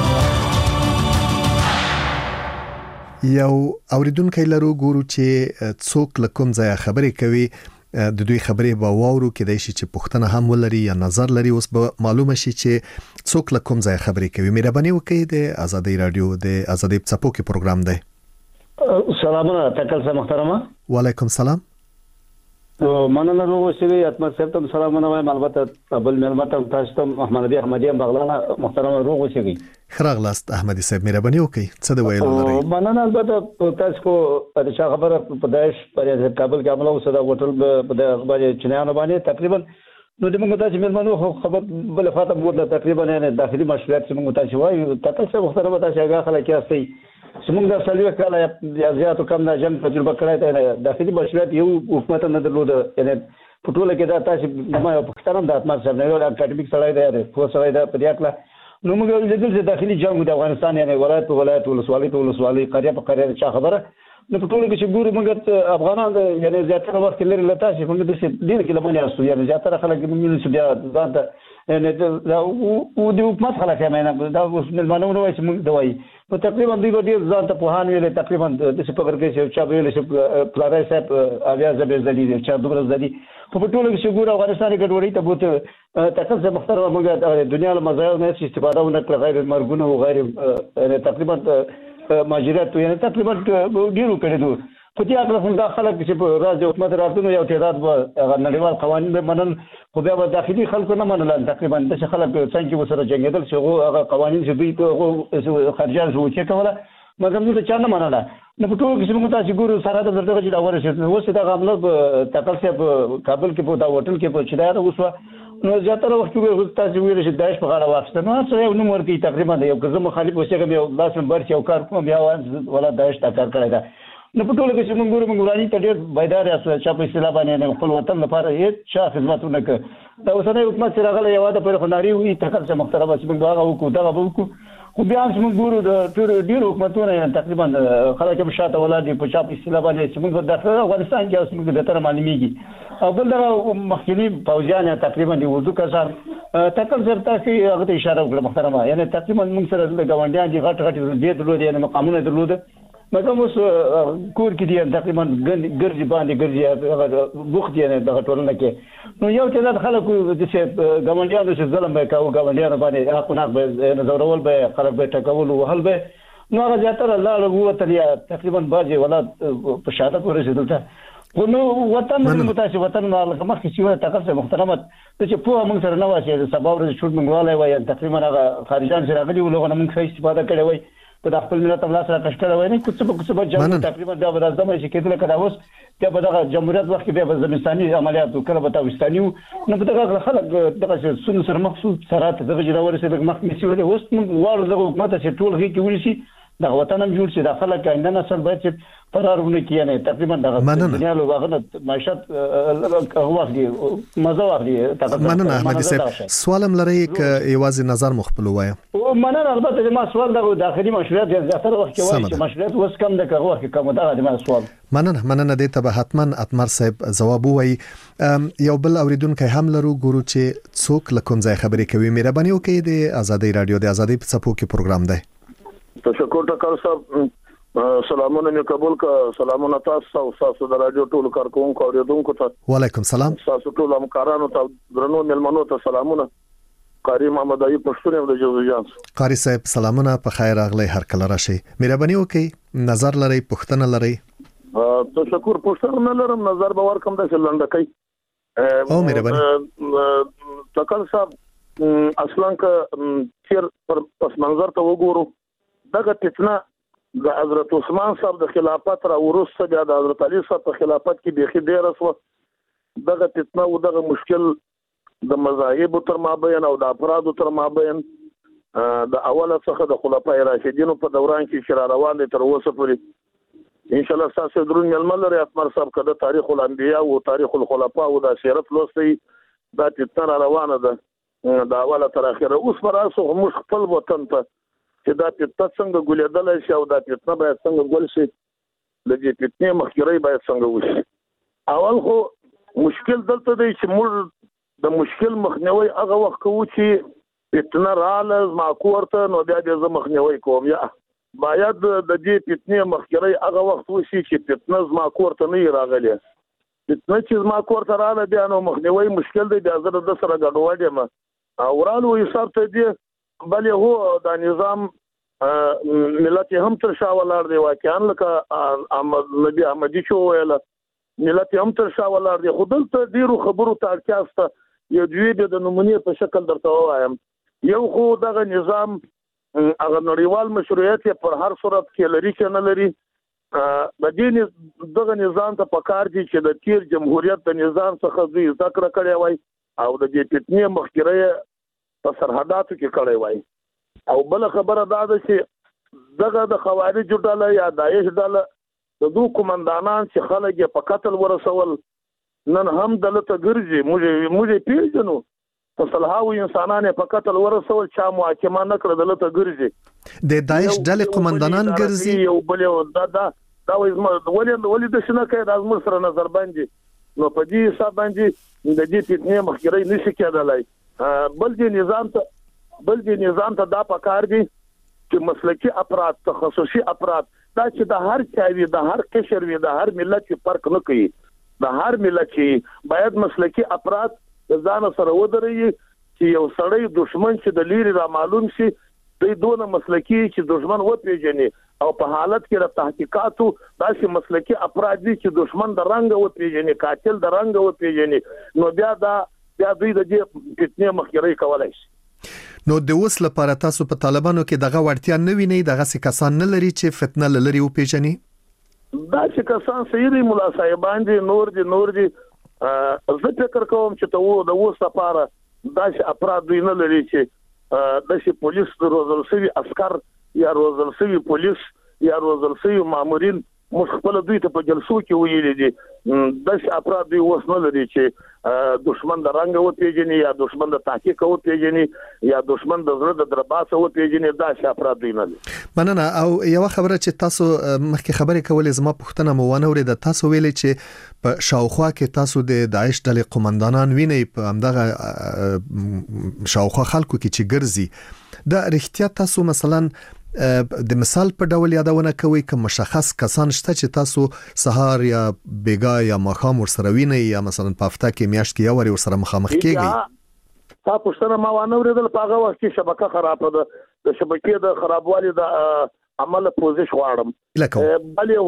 یو اوریدونکو لرو ګورو چې څوک له کوم ځای خبرې کوي، د دوی خبرې به واورو، کې د شي چې پښتنه هم ولري یا نظر لري. اوس به معلومه شي چې څوک له کوم ځای خبرې کوي. مهرباني وکړئ، د ازادۍ رادیو د ازادۍ په څپو کې پروګرام دی. سلامونه تکل سره محترمه. وعلیکم سلام. مننه روغ اوسئ. اتمر صاحب ته سلامونه وایم، البته بل مېلمه ته تاسو ته محمد نبی احمدي بغلانه محترم روغ اوسئ. خراغلاست احمدي صاحب مهرباني وکړئ څه د ویلو لري؟ مننه. البته تاسو کو د چا خبره په داعش پر کابل کې حمله وسوه د هوټل په د باندې چنیانو باندې تقریبا نو د موږ تاسو مېلمنو خبر بل فاطمه موږ تقریبا نه داخلي مشروعات چې موږ تاسو وایو تاسو محترم تاسو هغه خلک یاستئ زموږ د سلوي کاله یا زیاتو کم نه جنگ تجربه کړی دی. داخلي مشروعات یو حکومت نه درلود، یعنی په ټوله کې دا تاسو ما پاکستان د اتمر صاحب نه یو اکاډمیک سړی دی خو سړی دی په دې اړه نو موږ د دې داخلي جنگ د افغانستان یعنی ولایت په ولایت ولسوالۍ په ولسوالۍ قريه په قريه چا خبره نو په ټوله کې چې ګورو موږ افغانان یعنی زیاتره وخت لري لته چې موږ د دې کې لمنې اسو یعنی زیاتره خلک موږ چې بیا ځان یعنی دا او د حکومت خلک یې نه دا اوس ملمنو نو چې موږ دوی په تقریبا دوی ډیر ځان ته په هان ویل تقریبا د څه په ورګه چې چا ویل چې پلارای صاحب اویا زبې زدي چې دومره زدي په ټوله کې چې ګورو افغانستان کې ګډوډي ته بوته تاسو زه محترم موږ د دنیا له مزایاو نه استفاده ونه غیر مرګونه او غیر تقریبا ماجرات یعنی تقریبا ډیرو کړي دي په دې اړه هم دا خلک چې په راځي حکومت راتلو یو تعداد به نړیوال قوانین به منل خو بیا به داخلي خلکو نه منل. تقریبا د خلک څنګه وسره جنگیدل چې هغه قوانین چې دوی خارجان شو چې کوله مګر موږ چا نه منله. نو په ټول کې موږ تاسو ګورو سره د درته چې دا ورسېد اوس دا غمله تکل صاحب کابل کې په دا هوټل کې په چدار اوسه نو زیاتره وخت کې تاسو ویل چې داعش په غاړه واخیسته نو څه یو نوم ورکی تقریبا یو کزه مخالف اوسېږم یو لاس نمبر یو کار کوم بیا ولا داعش تا کار کړی دا. نو په ټوله کې چې موږ ګورو موږ ورانی ته ډېر بیدار یاست چې په اصطلاح باندې خپل وطن لپاره هیڅ چا خدمتونه کوي. دا اوسنۍ حکومت چې راغلی یو د پر خناري وي تکل چې محترم چې موږ هغه وکړو دا وکړو خو بیا هم موږ ګورو د ټول ډېر حکومتونه تقریبا خلک هم شاته ولاړ دي په چا په اصطلاح باندې چې موږ د افغانستان کې اوس موږ د تر معلومیږي او بل دا مخکنی پوځیان تقریبا د اردو کسان تکل سره تاسو هغه ته اشاره وکړه محترمه یعنی تقریبا موږ سره د ګاونډیان دي غټ غټ دې درلود یعنی مقامونه درلود مګر اوس کور کې دي تقریبا ګرځي باندې ګرځي بوخت یې د غټولنه کې نو یو تعداد خلکو د ګاونډیانو چې ظلم به کاوه ګاونډیانو باندې حقونه به نظرول به خلک به ټکول او هل به نو هغه زیاتره الله له وته یا تقریبا باجی ولا په شهادت ورسېدل ته نو وطن متاسف وطن مالک مخکې چې تاسو محترمت چې په موږ سره نه واسي سبا ورځ شوټ منګواله وای تقریبا هغه خارجان سره غلي ولغه موږ څه استفاده کړې وای په خپل ملت هم لاس را کشکړه وای نه کوڅه په کوڅه به جنگ تقریبا دا به راځم چې کېدل کړه اوس چې په دغه جمهوریت وخت کې به زمستاني عملیات کړه به تاوستاني نو په دغه خلک دغه سن سره مخصوص سره دغه جوړ سره مخ مې سیول اوس موږ وایو دغه حکومت چې ټول هي کې ونیسي د وطن هم جوړ شي د خلک آینده نسل باید چې فرارونه کیانه تقریبا دغه دنیا له واغنه معیشت هغه دی مزه واخلي مننه احمدي صاحب سوالم لري ک ایوازي نظر مخبل وای او مننه البته ما سوال دغه داخلي مشروعات زیاتره وخت کې وایي چې مشروعات وس کم د کغه وخت کوم دا د ما سوال مننه مننه د ته حتما اتمر صاحب جواب وای یو بل اوریدونکو هم لرو ګورو چې څوک لکم ځای خبرې کوي مهرباني وکړئ د ازادي رادیو د ازادي په څپو کې پروګرام دی. تشکر ټکر صاحب سلامونه مې قبول کا سلامونه تاسو او تاسو د رادیو ټول کارکونکو او اوریدونکو ته وعلیکم سلام تاسو ټول همکارانو ته درنو ملمنو ته سلامونه قاری محمد ایوب پښتون د جوزجان قاری صاحب سلامونه په خیر اغلی هر کله راشي مهرباني وکړئ نظر لري پښتنه لري تشکر پښتنه لرم نظر باور کوم د لنډکۍ او مهرباني ټکر صاحب اصلا که چیر پر پس منظر ته وګورو دغه فتنه د حضرت عثمان صاحب د خلافت را ورسته د حضرت علي صاحب په خلافت کې بيخي ډیر اسو دغه فتنه او دغه مشکل د مذاهب تر مابین او د افراد تر مابین د اوله څخه د خلفای راشدین په دوران کې شرا روان تر اوسه پورې ان شاء الله تاسو درون ململ اتمر صاحب کده تاریخ الانبیاء او تاریخ الخلفاء او د سیرت لوستي دا فتنه روانه ده دا اوله تر اخره اوس پراسو موږ خپل وطن ته چې دا فتنه څنګه ګولېدل شي او دا فتنه باید څنګه ګول شي د دې فتنې مخکري باید څنګه وشي. اول خو مشکل دلته دی چې موږ د مشکل مخنیوي هغه وخت کوو چې فتنه رااله ماکورته نو بیا دې زه مخنیوي کوم یا باید د دې فتنې مخکري هغه وخت وشي چې فتنه زما کورته نه راغلی فتنه چې زما کورته رااله بیا نو مخنیوي مشکل دی بیا زه د سره ګډوډ یم اورالو حساب ته دی بل هو دا نظام ملت هم تر شا ولاړ دی واقعا لکه احمد نبی احمدي شو ویل ملت هم تر شا ولر دي خودل ته ډیرو خبرو ته اړتیا سته یو دوی د نمونې په شکل درته وایم یو خو دغه نظام هغه نړیوال مشروعیت پر هر صورت کې لري چې نه لري د دې دغه نظام ته پکار دي چې د تیر جمهوریت د نظام څخه دوی ذکر کړی وای او د دې فتنې مخکره په سرحداتو کې کړی وای او بل خبره دا ده چې دغه د خوارج ډله یا داعش ډله د دوه کمانډانان چې خلک په قتل ورسول نن هم دلته ګرځي موږ موږ پیژنو په صلاحو انسانانه په قتل ورسول چا محاکمه نه کړ دلته ګرځي د داعش ډلې کمانډانان ګرځي یو بل دا دا دا ولې ولې د شنه کې د ازمر سره نظر باندې نو په دې حساب باندې د دې فتنې مخکري نشي کېدلای بل دې نظام ته بل دې نظام ته دا پکار دي چې مسلکی افراد تخصصي افراد دا چې د هر چا وی د هر قشر وی د هر ملت فرق نه کوي د هر ملت چې باید مسلکی افراد د ځان سره ودرېږي چې یو سړی دشمن چې د لیری را معلوم شي دوی دونه مسلکی چې دشمن و پیژني او په حالت کې د تحقیقاتو داسې مسلکی افراد دي چې دشمن د رنګ و پیژني قاتل د رنګ و پیژني نو بیا دا بیا دوی د دې فتنې مخکري کولای شي نو د اوس لپاره تاسو په طالبانو کې دغه وړتیا نه ویني دغه څه کسان نه لري چې فتنه لري او پیژني دا چې کسان سیری مولا صاحبان دي نور دي نور دي زه فکر کوم چې ته وو د اوس لپاره دا چې افراد دوی نه لري چې د شي پولیس روزل شوی عسكر یا روزل شوی پولیس یا روزل شوی مامورین مخبل دوی ته په جلسو کې ویلي دي د شي افراد دوی اوس نه لري چې دشمن د رنګ و پیژني یا دشمن د تحقیق و پیژني یا دشمن د زړه د درباسه و پیژني دا شي افراد دوی نه لري مننه او یو خبره چې تاسو مخکې خبرې کولې زما پوښتنه مو ونه ورېده تاسو ویلې چې په شاوخوا کې تاسو د داعش ډلې قومندانان وینئ په همدغه شاوخوا خلکو کې چې ګرځي دا رښتیا تاسو مثلا د مثال په ډول یادونه کوي چې مشخص کسان شته چې تاسو سهار یا بیګا یا ماخام ورسره وینئ یا مثلا په هفته کې میاشت کې یو ور سره مخامخ کیږي تا پښتنه ما ونه ورېدل په هغه وخت کې شبکه خراب ده د شبکې د خرابوالي د عمل پوزیش غواړم بلې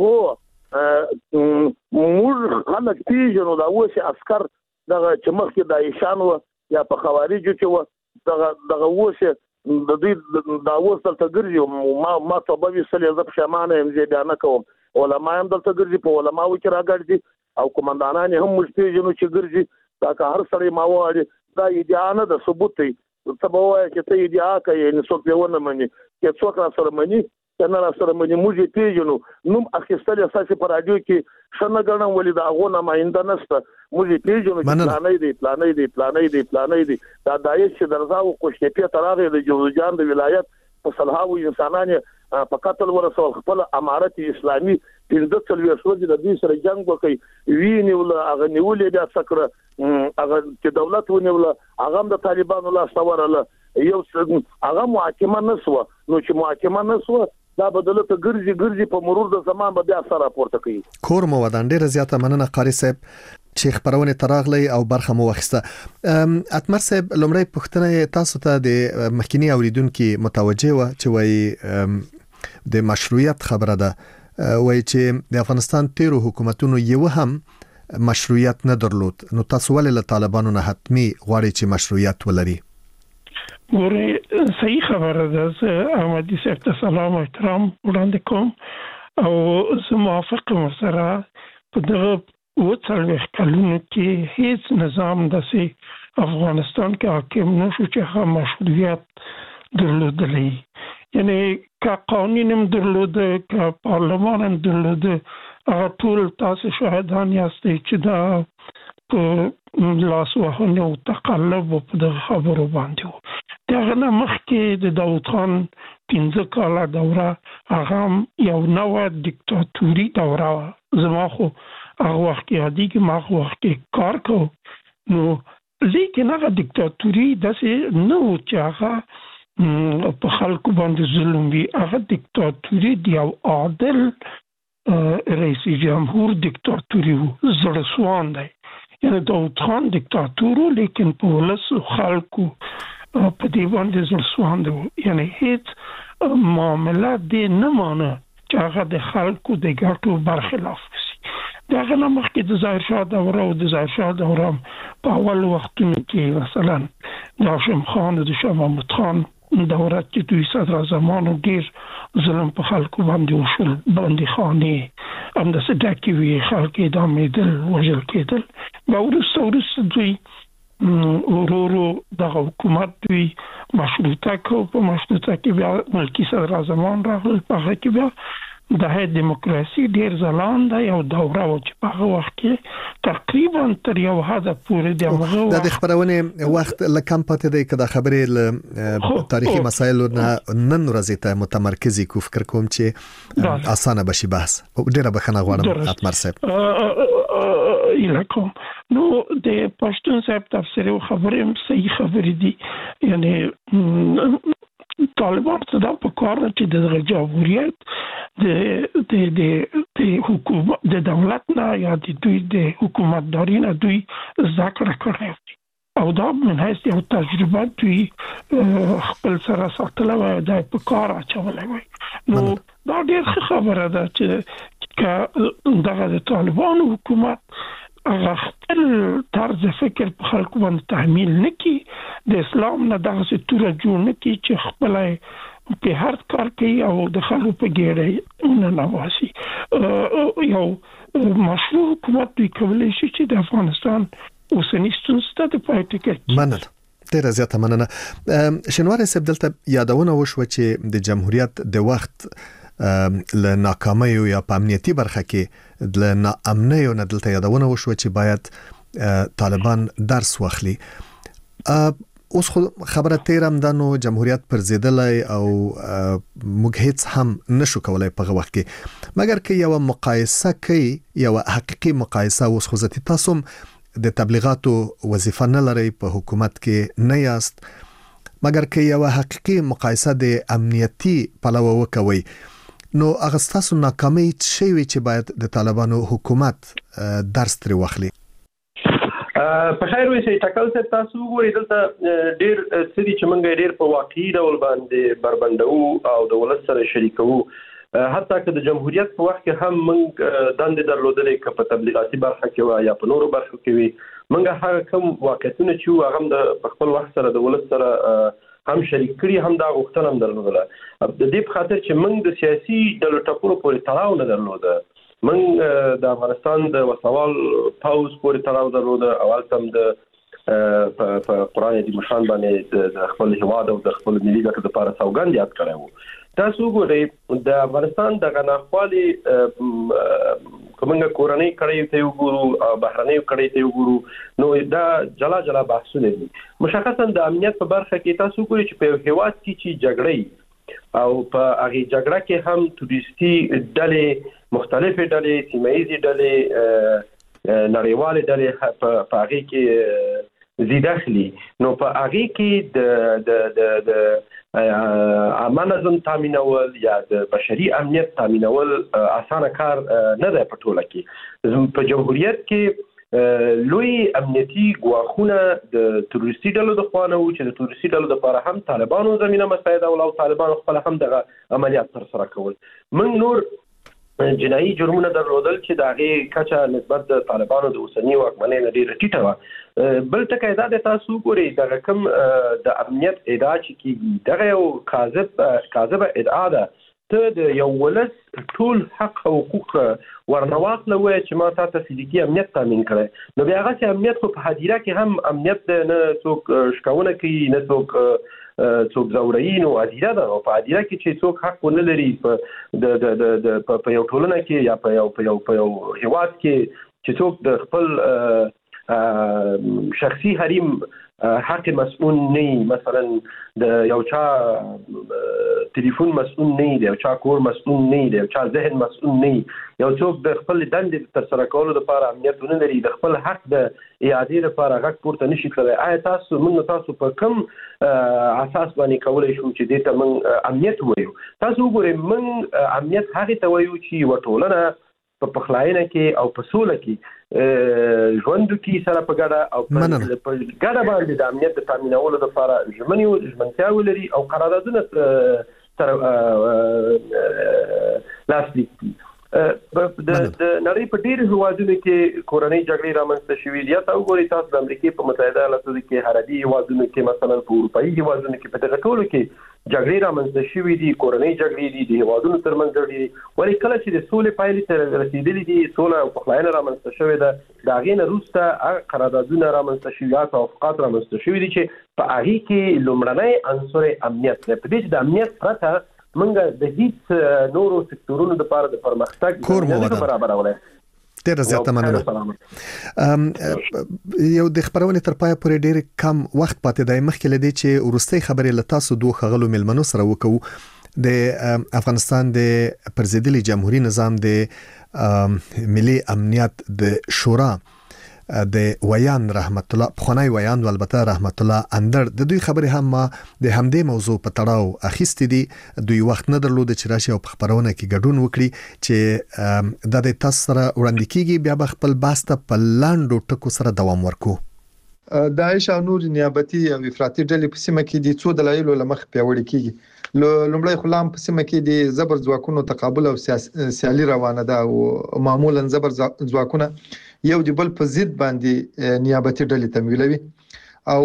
هو موږ خلک پیژنو دا اوس عسكر دغه چمخ کې د ایشان و یا په خوارجو کې و دغه دغه اوس د دې دا اوس دلته ګرځي ما ما ته به وسلې زب شمانه هم زه بیان کوم علماء هم دلته ګرځي په علماءو کې راګرځي او کمانډانان هم مشتیجنو چې ګرځي دا که هر سړی ما وایي دا ادعا نه د ثبوت دی ته به وایي چې ته ادعا کوي نو څوک به ونه مني چې څوک را سره مني کنه را سره مني موږ پیژنو نوم اخیستل اساسي پر رادیو کې شنه ګڼم ولې دا غو نه ماینده نسته موږ پیژنو چې پلانې دي پلانې دي پلانې دي پلانې دي دا دایښ چې درځاو کوشتي تراغه د جوزجان د ولایت په صلاحو انسانانه په قتل ورسول خپل امارت اسلامي پنځه څلوي سوځي د دې سره جنگ وکړي ویني ول هغه نیولې بیا سکره هغه چې دولت ونیول هغه د طالبانو لا سوارله یو هغه محاکمه نسو نو چې محاکمه نسو دا بدلته ګرځي ګرځي په مرور د زمان به بیا سره راپورته کوي کور مو ودان ډیره زیاته مننه قاری صاحب چې خبرونه تراغلی او برخه مو وخسته اتمر صاحب لومړی پوښتنه تاسو ته د مخکینی اوریدونکو متوجه و چې وای د مشروعیت خبره ده وای چې د افغانستان تیرو حکومتونو یو هم مشروعیت نه درلود نو تاسو ولې له طالبانو نه حتمی غواړئ چې مشروعیت ولري ګوره صحیح خبره ده زه احمدي صاحب ته سلام او احترام وړاندې کوم او زه موافق یم سره په دغه وڅلوېښت کلونو کې هیڅ نظام داسې افغانستان کې حاکم نشو چې هغه مشروعیت درلودلی یعنی که قانون هم درلوده که پارلمان هم درلوده هغه ټول تاسو شاهدان یاستئ چې دا په لاس وهنې او تقلب په دغه خبرو باندې و دغه نه مخکې د داود خان پنځه کاله دوره هغه یو نوې دیکتاتوري دوره وه زما خو هغه وخت کې یادېږي ما هغه وخت کې کار کوو نو لیکن هغه دیکتاتوري داسې نه و چې هغه په خلکو باندې ظلم وي هغه دیکتاتوري د یو عادل رئیس جمهور دیکتاتوري و زړه سوان دی یعنی داود خان دیکتاتور و لیکن په ولس خلکو په دې باندې زړه سوان دی یعنی هیڅ معامله دې نه مانه چې هغه د خلکو د ګټو برخلاف شي دغه نه مخکې د ظاهر شاه دوره او د ظاهر شاه دوره په اول وختونو کې مثلا د هاشم خان او د شاه محمود خان دوره کې دوی صدر اعظمانو ډیر ظلم په خلکو باندې وشول، باندې خانې همداسې ډکې وي، خلک اعدامېدل، وژل کېدل. به وروسته وروسته دوی ورورو دغه حکومت دوی مشروطه کو، په مشروطه کې بیا ملکي صدر اعظمان راغلل، په هغه کې بیا د هغه دیموکراسي ډیر ځلانده یو دوره و چې په هغه وخت کې تقریبا تر یو حد پورې د هغه د خبرونه وخت لکم پاتې دی که د خبرې له تاریخي مسایلو نه نن ورځې ته متمرکزي کو فکر کوم چې اسانه بشي بحث. ډیره بخښنه غواړم اتمر صاحب. الکم نو د پښتون صاحب تفسیر خبرې هم صحیح خبرې دي، یعنی طالبان ته دا په کار چې د جمهوریت د د د د حکومت د دولت نه یا د دوی د حکومتداري نه دوی ذکر کړی او دا من هیڅ یو تجربه دوی خپل سره ساتله و دا په کار اچولای وي. نو دا ډېر خبره ده چې دغه د طالبان حکومت هغه خپل طرز فکر په خلکو باندې تحمیل نکي، د اسلام نه دغه ستوره جوړ نکي چې خپل په هر کار کوي او د خلکو په ګیړه نه نواسي. یو مشروع حکومت دوی کولی شي چې د افغانستان اوسنی ستونزې ته پای ټکی. مننه، ډیره زیاته مننه. شینواری صاحب دلته یادونه وشوه چې د جمهوریت د وخت له ناکامیو یا په امنیتي برخه کې د ناامنیو نه دلته یادونه وشوه چې باید طالبان درس واخلي. اوس خو خبره تیرم ده نو جمهوریت پر زیدلای او موږ هیڅ هم نشو کولای په وخت کې، مګر که یو مقایسه کوي، یو حقیقي مقایسه، اوس خو ذاتی تاسو د تبلیغاتو وظیفه نه لري، په حکومت کې نه یاست، مګر که یو حقیقي مقایسه د امنیتي پلوه وکوي نو هغه ستاسو ناکامي څه وي چې باید د طالبانو حکومت درس ترې واخلي؟ په خیر وي چې ټاکل څه تاسو وګورئ دلته ډیر سړي چې موږ ډیر په واقعي ډول باندې بربندو او د ولس سره شریکو، حتی که د جمهوریت په وخت کې هم موږ دندې درلودلې که په تبلیغاتي برخه کې و یا په نورو برخو کې وي، موږ هغه کوم واقعیتونه چې هغه د خپل وخت سره د ولس سره هم شریک کړي، هم دا غوښتنه هم درلوده. د دې په خاطر چې موږ د سیاسي ډلو ټکرو پورې تړاو نه درلوده، موږ د افغانستان د وسوال پاوز پورې تړاو درلوده او هلته هم د په قرآن د مشان باندې د خپل هیواد او د خپل ملي ګټو لپاره سوګند یاد کړی وو. تاسو وګورئ د افغانستان د غناخوالي کومه کورنۍ کړي ته وګورو او بهرنۍ کړي ته وګورو نو دا جلا جلا بحثونه دي. مشخصا د امنیت په برخه کې تاسو وګورئ چې په هیواد کې چې جګړې او په هغه جګړه کې هم توريستي ډلې، مختلفې ډلې، سیمایي ډلې، نړیوالې ډلې په هغه کې زیداخلي، نو په هغه کې د د د د امن نظم تامینول یا د بشري امنیت تامینول اسانه کار نه دی په ټوله کې. په جمهوریت کې لوی امنیتي ګواښونه د تروریستي ډلو د خوا نه وو چې د تروریستي ډلو لپاره هم طالبانو زمینه مساعده او طالبانو خپل هم دغه عملیات ترسره کول. موږ نور جنایي جرمونه درلودل چې د هغې کچه نسبت د طالبانو د اوسني واکمنۍ نه ډېره ټیټه وه. بل ټکی دا د تاسو وګورئ دغه کوم د امنیت ادعا چې کېږي دغه یو کاذب کاذبه ادعا ده. ته د یو ولس ټول حق او حقوق ورنه واخله وایې چې ما تا ته فزیکي امنیت تامین کړی، نو بیا هغسې امنیت خو په هدیره کې هم امنیت دی، نه څوک شکونه کوي، نه څوک څوک زوري، نو هدیره ده. او په هدیره کې چې څوک حق ونه لري د د د په یو ټولنه کې یا په یو په یو په یو هیواد کې چې څوک د خپل شخصي حریم حق مسؤول نه، مثلا د یو چا ټلیفون مسؤول نه، د یو چا کور مسؤول نه، د یو چا ذهن مسؤول نه، یو څوک د خپل دندې ترسره کولو لپاره امنیت ونه لري، د خپل حق د اعادې لپاره غږ پورته نشي کړی. آیا تاسو موږ تاسو په کوم اساس باندې کولی شو چې دې ته موږ امنیت ووایو؟ تاسو وګورئ موږ امنیت هغې ته وایو چې یوه ټولنه په پخلاینه کې او په سوله کې ژوند وکړي سره په ګډه او په ګډه باندې د امنیت د تامینولو لپاره ژمنې ژمنتیا ولري او قراردادونه سره لاسلیک کړي. د نړۍ په ډېرو هیوادونو کې کورنۍ جګړې رامنځته شوې دي. تاسو ګورئ تاسو د امریکا په متحده ایالاتو کې عربي هیوادونو کې مثلا په اروپایي هیوادونو کې په دغه ټولو کې جګړې رامنځته شوې دي، کورنۍ جګړې دي، د هیوادونو ترمنځ جګړې دي. ولې کله چې د سولې پایلې ته رسیدلې دي، سوله او پخلاینه رامنځته شوې ده، د هغې نه وروسته هغه قراردادونه رامنځته شوي یا توافقات رامنځته شوي دي چې په هغې کې لومړنی عنصر امنیت دی. په دې چې د امنیت پرته موږ د هیڅ نورو سکتورونو لپاره د پرمختګ زمینه برابرولای. ډېره زیاته مننه. یو د خبرونې تر پایه پورې ډېر کم وخت پاتې دی. مخکې له دې چې وروستۍ خبرې له تاسو دوه ښاغلو مېلمنو سره وکړو، د افغانستان د پرضدلي جمهوریت نظام د ملي امنیت د شورا د ویان رحمت الله پخوانی ویان البته رحمت الله اندر د دوی خبرې هم ما د همدې موضوع په تړاو اخیستې دي. دوی وخت نه درلود چې راشي او په خبرونه کې ګډون وکړي چې د تاسو سره وړاندې کیږي. بیا به خپل بحث ته په لاندو ټکو سره دوام ورکو. داعش او نور نیابتي او افراطي ډلې په سیمه کې د څو دلایلو لمخ پیوړی کیږي. لومړی خلام په سیمه کې د زبر ځواکونو تقابل او سیالي روانه ده او معمولا زبر ځواکونه یو د بل په ضد باندې نیابتي ډلې تمویلوي او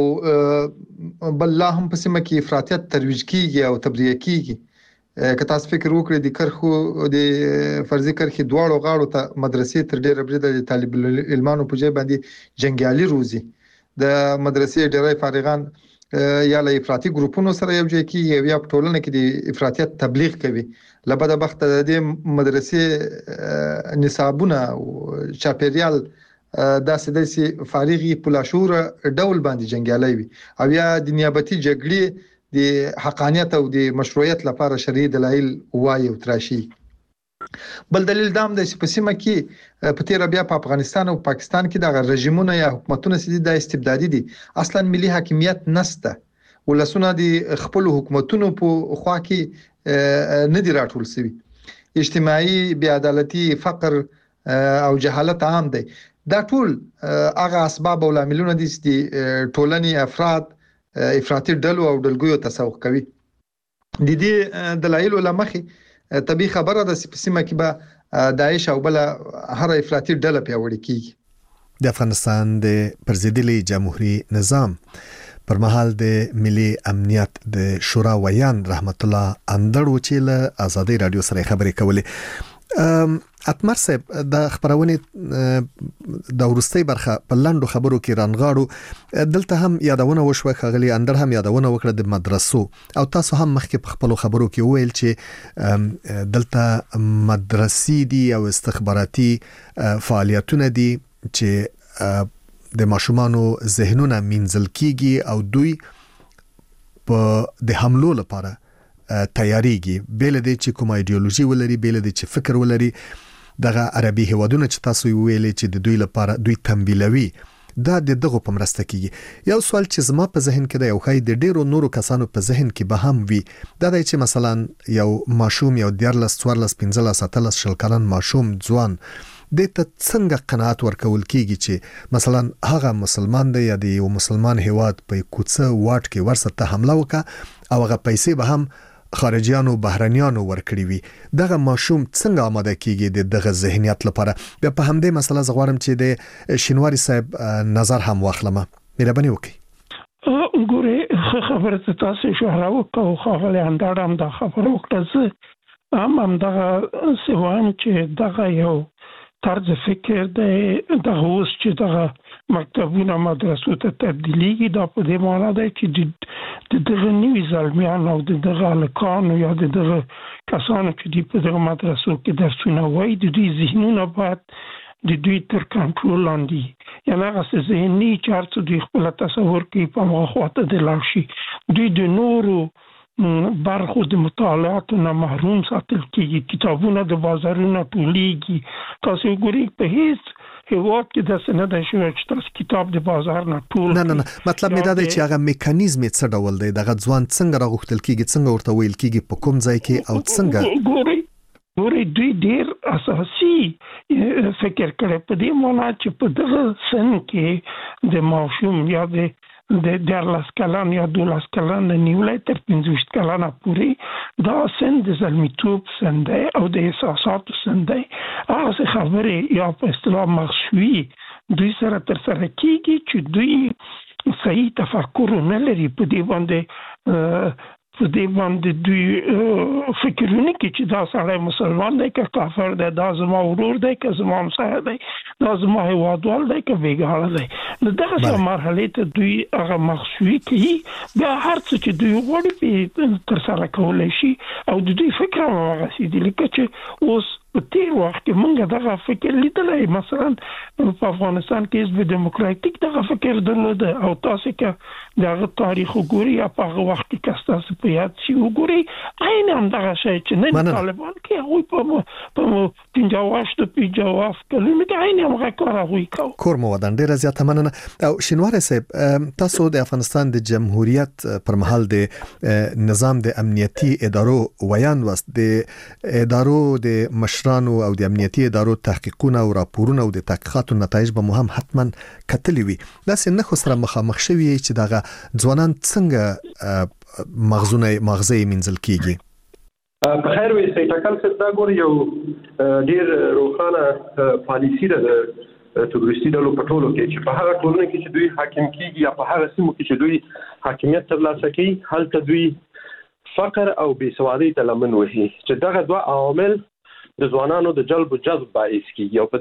بل لا هم په سیمه کې افراطیت ترویج کیږي او تبلیغ کیږي. که تاسو فکر وکړئ د کرخو د فرضي کرخي دواړو غاړو ته مدرسې تر ډیره بریده د طالب علمانو په ځای باندې جنگیالي روزي. د مدرسې ډیری فارغان یا له افراطي ګروپونو سره یو ځای کیږي یا په ټولنه کې د افراطیت تبلیغ کوي. لبدا بخت د دې مدرسې نصابونه او چاپیریال داسې داسې فارغي پلاشور ډول باندې جنگیالي وي او یا د نیابتي جګړې د حقانیت او د مشروعیت لپاره شرعي دلایل وایي او تراشي. بل دلیل دام د سپسیمه کې په تیر بیا په افغانستان او پاکستان کې د رژیمونو یا حکومتونو سدي د استبدادي دي، اصلا ملي حاکمیت نسته، ولسونه د خپل حکومتونو په خوا کې نه دي راټول شوی. اجتماعي بې عدالتي، فقر او جهالت عام دی. دا ټول هغه اسباب او عاملونه دي چې ټولنې افراد افراطي ډلو او ډلګیو تسوق کوي. د دې دلایل لمخې طبي خبره د سیمه کې به داعش او بل هر افراطي ډله پیوړی کیږي. د افغانستان د پرضدلي جمهوریت نظام پر مهال د ملي امنیت د شورا ویان رحمت الله اندر و چې له ازادي رادیو سره خبرې کولې. اتمر صاحب د خبرونه د ورستۍ برخه په لاندو خبرو کې رانغاړو. دلته هم یادونه وشوه، خغلی اندر هم یادونه وکړه د مدرسو او تاسو هم مخکې په خپل خبرو کې ویل چې دلته مدرسې دي او استخباراتي فعالیتونه دي چې د ماشومانو ذهنونه منځل کیږي او دوی په د حملو لپاره تیاریږي. بیل دې چې کوم ایدئولوژي ولري، بیل دې چې فکر ولري. دغه عربي هیوادونه چې تاسو ویلې چې د دوی لپاره دوی تمویلوي، دا د دغه په مرسته کیږي. یو سوال چې زما په ذهن کې دی او خای د ډیرو نورو کسانو په ذهن کې به هم وي، دا دی چې مثلا یو ماشوم یو دیارلس څوارلس پنځلس اتلس شل کلن ماشوم ځوان د ته څنګه قناعت ورکول کیږي چې مثلا هغه مسلمان دی یا د یو مسلمان هیواد په کوڅه واټ کې ورسته حمله وکړه او هغه پیسې به هم خارجيانو بهرنيانو ورکړي وي. دغه ماشوم څنګه آماده کیږي د دغه ذهنیت لپاره؟ بیا په همدې مسله زغوارم چې د شینواری صاحب نظر هم واخلمه. مهرباني وکړئ. ګوره خبره تاسو اشاره وکړو، خو له اندار هم دا خبره وکړه. هم هم دغه سوام چې دغه یو طرز فکر دی، دغه اوس چې دغه مکتبونه مدرسو ته تبدیلیږي، دا په دې معنی دی چې د دغه نوي زلمیان او د دغه هلکانو یا د دغه کسانو چې دی په دغه مدرسو کې درسونه وایي، د دوی ذهنونه باید د دوی تر کنټرول لاندې، یعنې هغه ذهني چې هر څه دوی خپله تصور کوي په هماغه خواته د لاړ شي. دوی د نورو برخو د مطالعاتو نه محروم ساتل کیږي، کتابونه د بازارونو ټولېږي. تاسو وګورئ په هیڅ هیواد کې داسې نه دی شوی چې تاسو کتاب د بازار نه ټول. نه نه نه مطلب مې دا دی چې هغه میکانیزم څه ډول دی، دغه ځوان څنګه راغوښتل کیږي، څنګه ورته ویل کیږي، په کوم ځای کې او څنګه. ګورئ ګورئ دوی ډېر اساسي فکر کړی په دې معنی چې په دغه سن کې د ماشوم یا د د دیارلس کلن یا دولس کلن نیولای تر پنځوس کلن پورې دا سن د زلمیتوب سن دی او د احساساتو سن دی. هغه خبرې یا په اصطلاح مغشوي دوی سره تر سره کیږي چې دوی صحیح تفکر نه لري په دې باندې په دې باندې دوی فکرونه کوي چې دا سړی مسلمان دی که کافر دی، دا زما ورور دی که زما همسایه دی، دا زما هیوادوال دی که بیګاړه دی. نو دغسې مرحلې ته دوی هغه مخشوي کوي. بیا هر څه چې دوی غواړي پرې تر سره کولی شي او د دوی فکر هم هماغسې دي لکه چې اوس په تیر وخت کې موږ دغه فکر لیدلی. مثلا په افغانستان کې حزب دیموکراتیک دغه فکر درلوده او تاسې که د هغه تاریخ وګورئ یا په هغه وخت کې که ستاسو په یاد شي وګورئ، عین همدغه شی چې نن طالبان کوي هغوی په پنځه اووه پنځه اووه کلونو کې عین همغه کار هغوی کوي. کور مو ودان ډېره زیاته مننه. او شینواری صاحب، تاسو د افغانستان د جمهوریت پر مهال د نظام د امنیتي ادارو ویان وست، د ادارو د مشرانو او د امنیتي ادارو تحقیقونه او راپورونه او د تحقیقاتو نتایج به مو هم حتما کتلی وي. داسې نښو سره مخامخ شوي چې دغه ځوانان څنګه مغزونه مغزه یې منځل کیږي؟ په خیر وي سید اکرم صاحب، دا ګور یو ډیر روښانه پالیسي ده د تروریستي ډلو په ټولو کې چې په هغه ټولنه کې چې دوی حاکم کیږي یا په هغه سیمو کې چې دوی حاکمیت ترلاسه کوي، هلته دوی فقر او بېسوادۍ ته لمن وهي چې دغه دوه عوامل د ځوانانو د جلب او جذب باعث کیږي. او په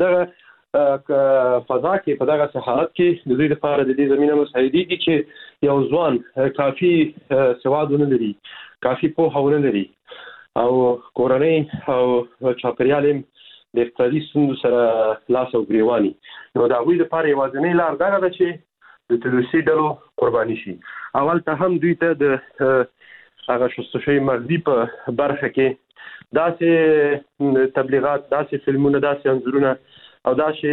دغه فضا کې په دغه صحافت کې د دوی لپاره د دې زمينه مساعدېږي چې یو ځوان کافي سواد نه لري، کافي پوهه نه لري او کورنۍ او چاپیریال د اقتصادي ستونزو سره لاس او ګریواني. نو د هغوی لپاره یوازینۍ لار دغه ده چې د تروریستي ډلو قرباني شي. اول ته هم دوی ته د هغه شستشوي مغزي په برخه کې داسې تبلیغات، داسې فلمونه، داسې انځورونه او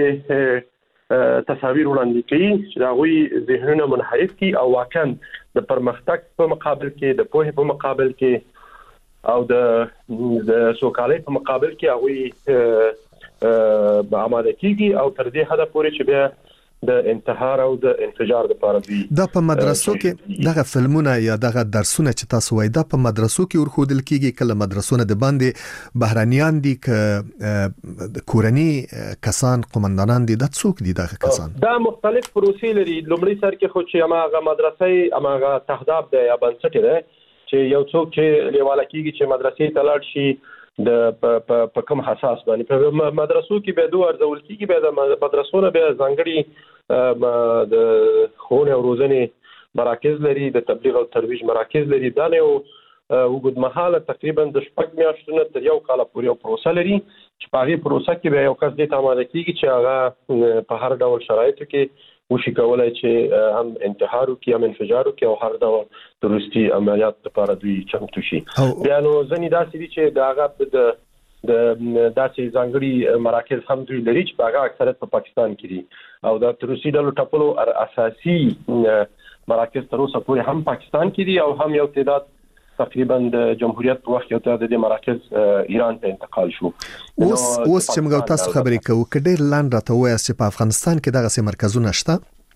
داسې تصاویر وړاندې کوي چې د هغوی ذهنونه منحرف کړي او واقعا د پرمختګ په مقابل کې، د پوهې په مقابل کې او د د سوکالۍ په مقابل کې هغوی آماده کیږي او تر دې حده پورې چې بیا د انتحار او د انفجار لپاره دی. دا په مدرسو کې دغه فلمونه یا دغه درسونه چې تاسو وایي دا په مدرسو کې ورخودل کیږي؟ کله مدرسونه د باندې بهرانيان دي که کورني کسان قومندانان دي؟ دا څوک دي دغه کسان؟ دا مختلف پروسې لري. لومړی سر کې خو چې هغه مدرسې هغه تهداب دی یا بنسټ دی چې یو څوک چې لیواله کیږي چې مدرسې ته لاړ شي د په کوم حساس باندې په مدرسو کې به دوه ارزول کیږي، به د مدرسو نه به ځانګړي د ښوونې او روزنې مراکز لري، د تبلیغ او ترویج مراکز لري. دا نه وګد مهاله تقریبا د شپږ میاشتو تر یو کال پورې یو پروسه لري چې په هغه پروسه کې به یو کس دې ته آماده کیږي چې هغه په هر ډول شرایطو کې وشي کولای چې هم انتحار وکړي، هم انفجار وکړي او هر ډول تروریستي عملیات لپاره دوی چمتو شي. بیا نو ځینې داسې دي چې د هغه د د داسې ځانګړي مراکز هم دوی لري چې په هغه اکثریت په پاکستان کې دي او د تروریستي ډلو ټپلو اساسي مراکز تر اوسه پورې هم پاکستان کې دي او هم یو تعداد تقریبا د جمهوریت په وخت یو تعداد د مراکز ایران ته انتقال شو. اوس اوس چې موږ تاسو خبرې کوو کډیر لاند راته وایي چې په افغانستان کې دغه سي مرکزونه شته؟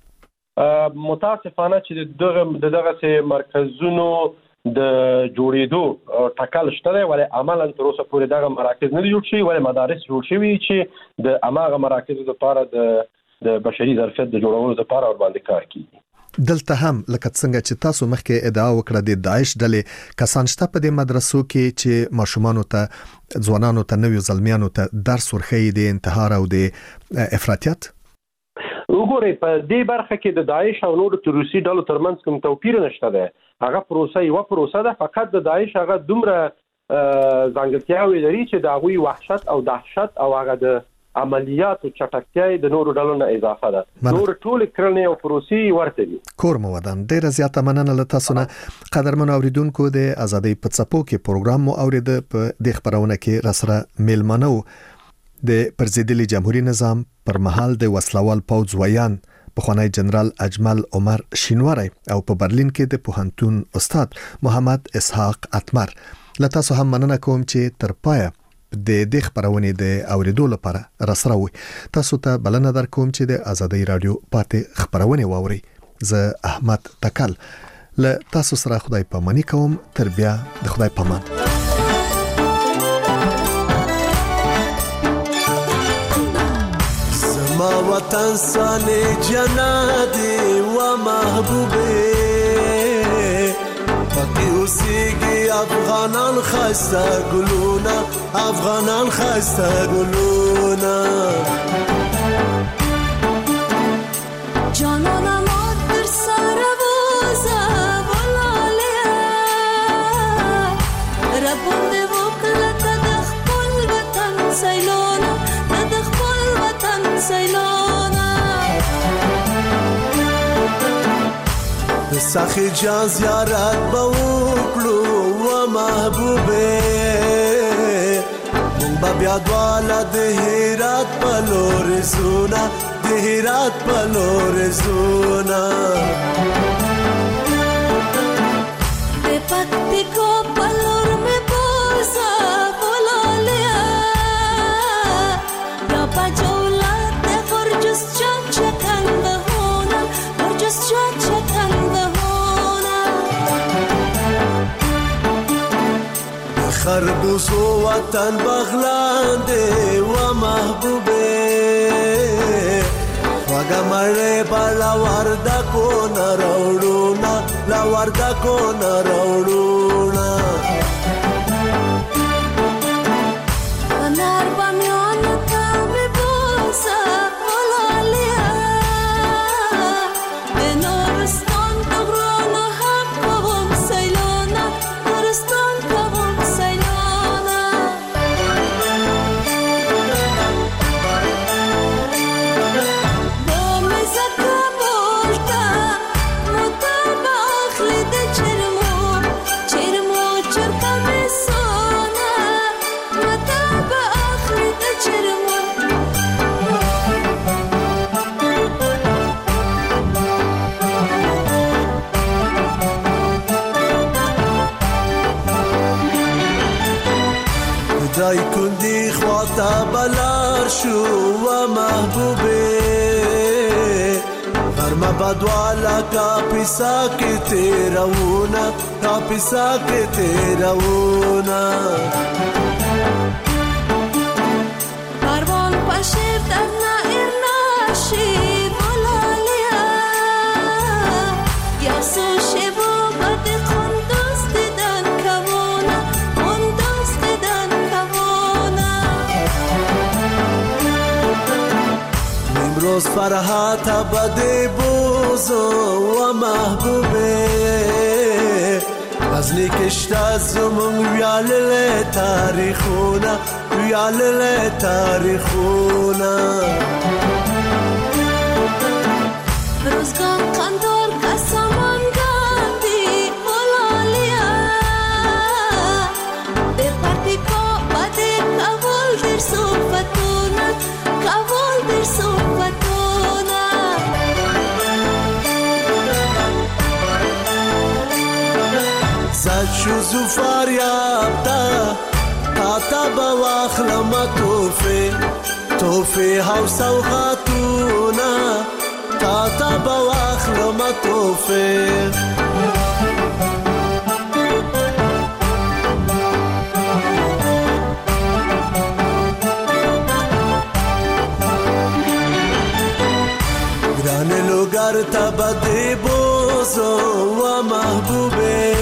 متاسفانه چې دغه دغه مرکزونو د جوړېدو ټکل شته دی، ولې عملاً تر اوسه پورې دغه مراکز نه جوړ شوي، ولې مدارس جوړ شوي چې د هماغه مراکزو لپاره د د بشري ظرفیت د جوړولو لپاره ور باندې کار کوي. دلته هم لکه څنګه چې تاسو مخکې ادعا وکړه د داعش ډلې کسان شته په دې مدرسو کې چې ماشومانو ته، ځوانانو ته، نویو زلمیانو ته درس ورښیي د انتحار او د افراطیت؟ وګورئ په دې برخه کې د داعش او نورو تروریستي ډلو ترمنځ کوم توپیر نشته دی. هغه پروسه یو پروسه ده، فقط د داعش هغه دومره ځانګړتیاوې لري چې د هغوی وحشت او دهشت او هغه د عملیات او چټکتیا د نورو ډلو نه اضافه ده. نور ټول کړنې او پروسې ورته دي. کور مو ودان ډیره زیاته مننه له تاسو نه. قدرمن اوریدونکو، د ازادۍ په څپو کې پروګرام مو اورید. په دې خبرونه کې راسره میلمانه د پرزیدلي جمهوریت نظام پر مهال د وسلوال پوځ ویان پخوانی جنرال اجمل عمر شینواری او په برلین کې د پوهنتون استاد محمد اسحاق اتمر. له تاسو هم مننه کوم چې تر پایه د دې خبرونې د اوریدو لپاره راسره وي. تاسو ته بلنه درکوم چې د ازادۍ رادیو پاتې خبرونه واوري. زه احمد تکل له تاسو سره خدای پامانی کوم. تر بیا د خدای پامان. زما وطن سانه جنادي و محبوبه پاکی اوسیگی افغانان خسته گلونا افغانان خسته گلونا جانانم در سر بوزه بلالیا ربونده وکلت تدخل وطن سیلونا تدخل وطن سیلونا سخی جان زیارت بوکلو و محبوبه مون با بیادوالا دهیرات پلور زونا دهیرات پلور زونا به پکتی کو پلور میں بوزا بولالیا یا با جولات خرجس چان چکن بهونا خرجس چان چکن خربوس و وطن بغلانده و محبوبه وگا مره با لورده کن روڑونا لورده کن روڑونا انار بامیان تامی بوزا بولالیا به نورستان دغران هم کوم سیلونا نورستان کوم سیلونا بومزا کابولتا مطابا اخلی ده چرمو چرمو چرکا بسونا مطابا اخلی ده چرمو دای کندی خواتا بلار شو و محبوبه فرما بدوالا کا پیسا کی تیرونا کا پیسا کی تیرونا کاروان پشیف در نائر ناشی بولالیا یا سوشی بو بد خندوز دیدن کمونا خندوز دیدن کمونا نمروز فرحات بده بوزو و محبوبه از نیکشت از زمون ویالل تاریخونا ویالل تاریخونا روزگان قندور قسمان گاندی بولالیا در پرتی کو بده کابل در صفتونا کابل در صفتونا زد شو زفار یابتا تاتا بواخلم توفی توفی حوصا و خاتونا تاتا بواخلم توفی گرانه لوگر تا بدی بوزو و محبوبه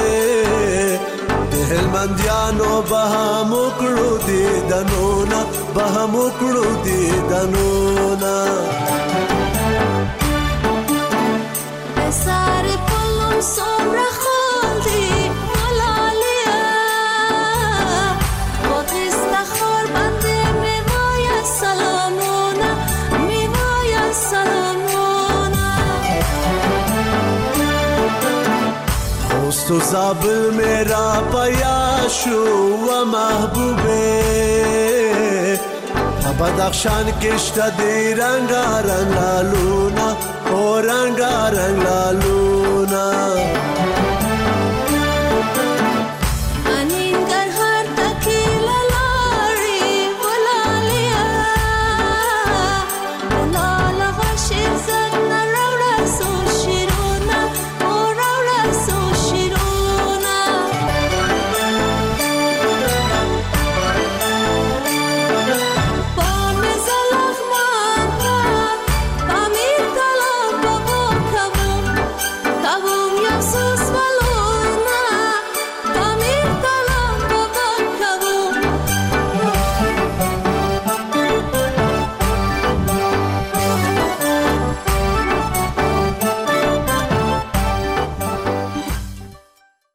هلمندیانو بهمو کړو دي دنونا بهمو کړو دي دنونا ساري پلم سومره خالدي بولالیا بودستا خور بنده می وایا سلامونا می وایا سلامونا خوست و زابل میرا پیاشو و محبوبه بدخشان کشتا دی رنگا رنگ لالونا او رنگا رنگ لالونا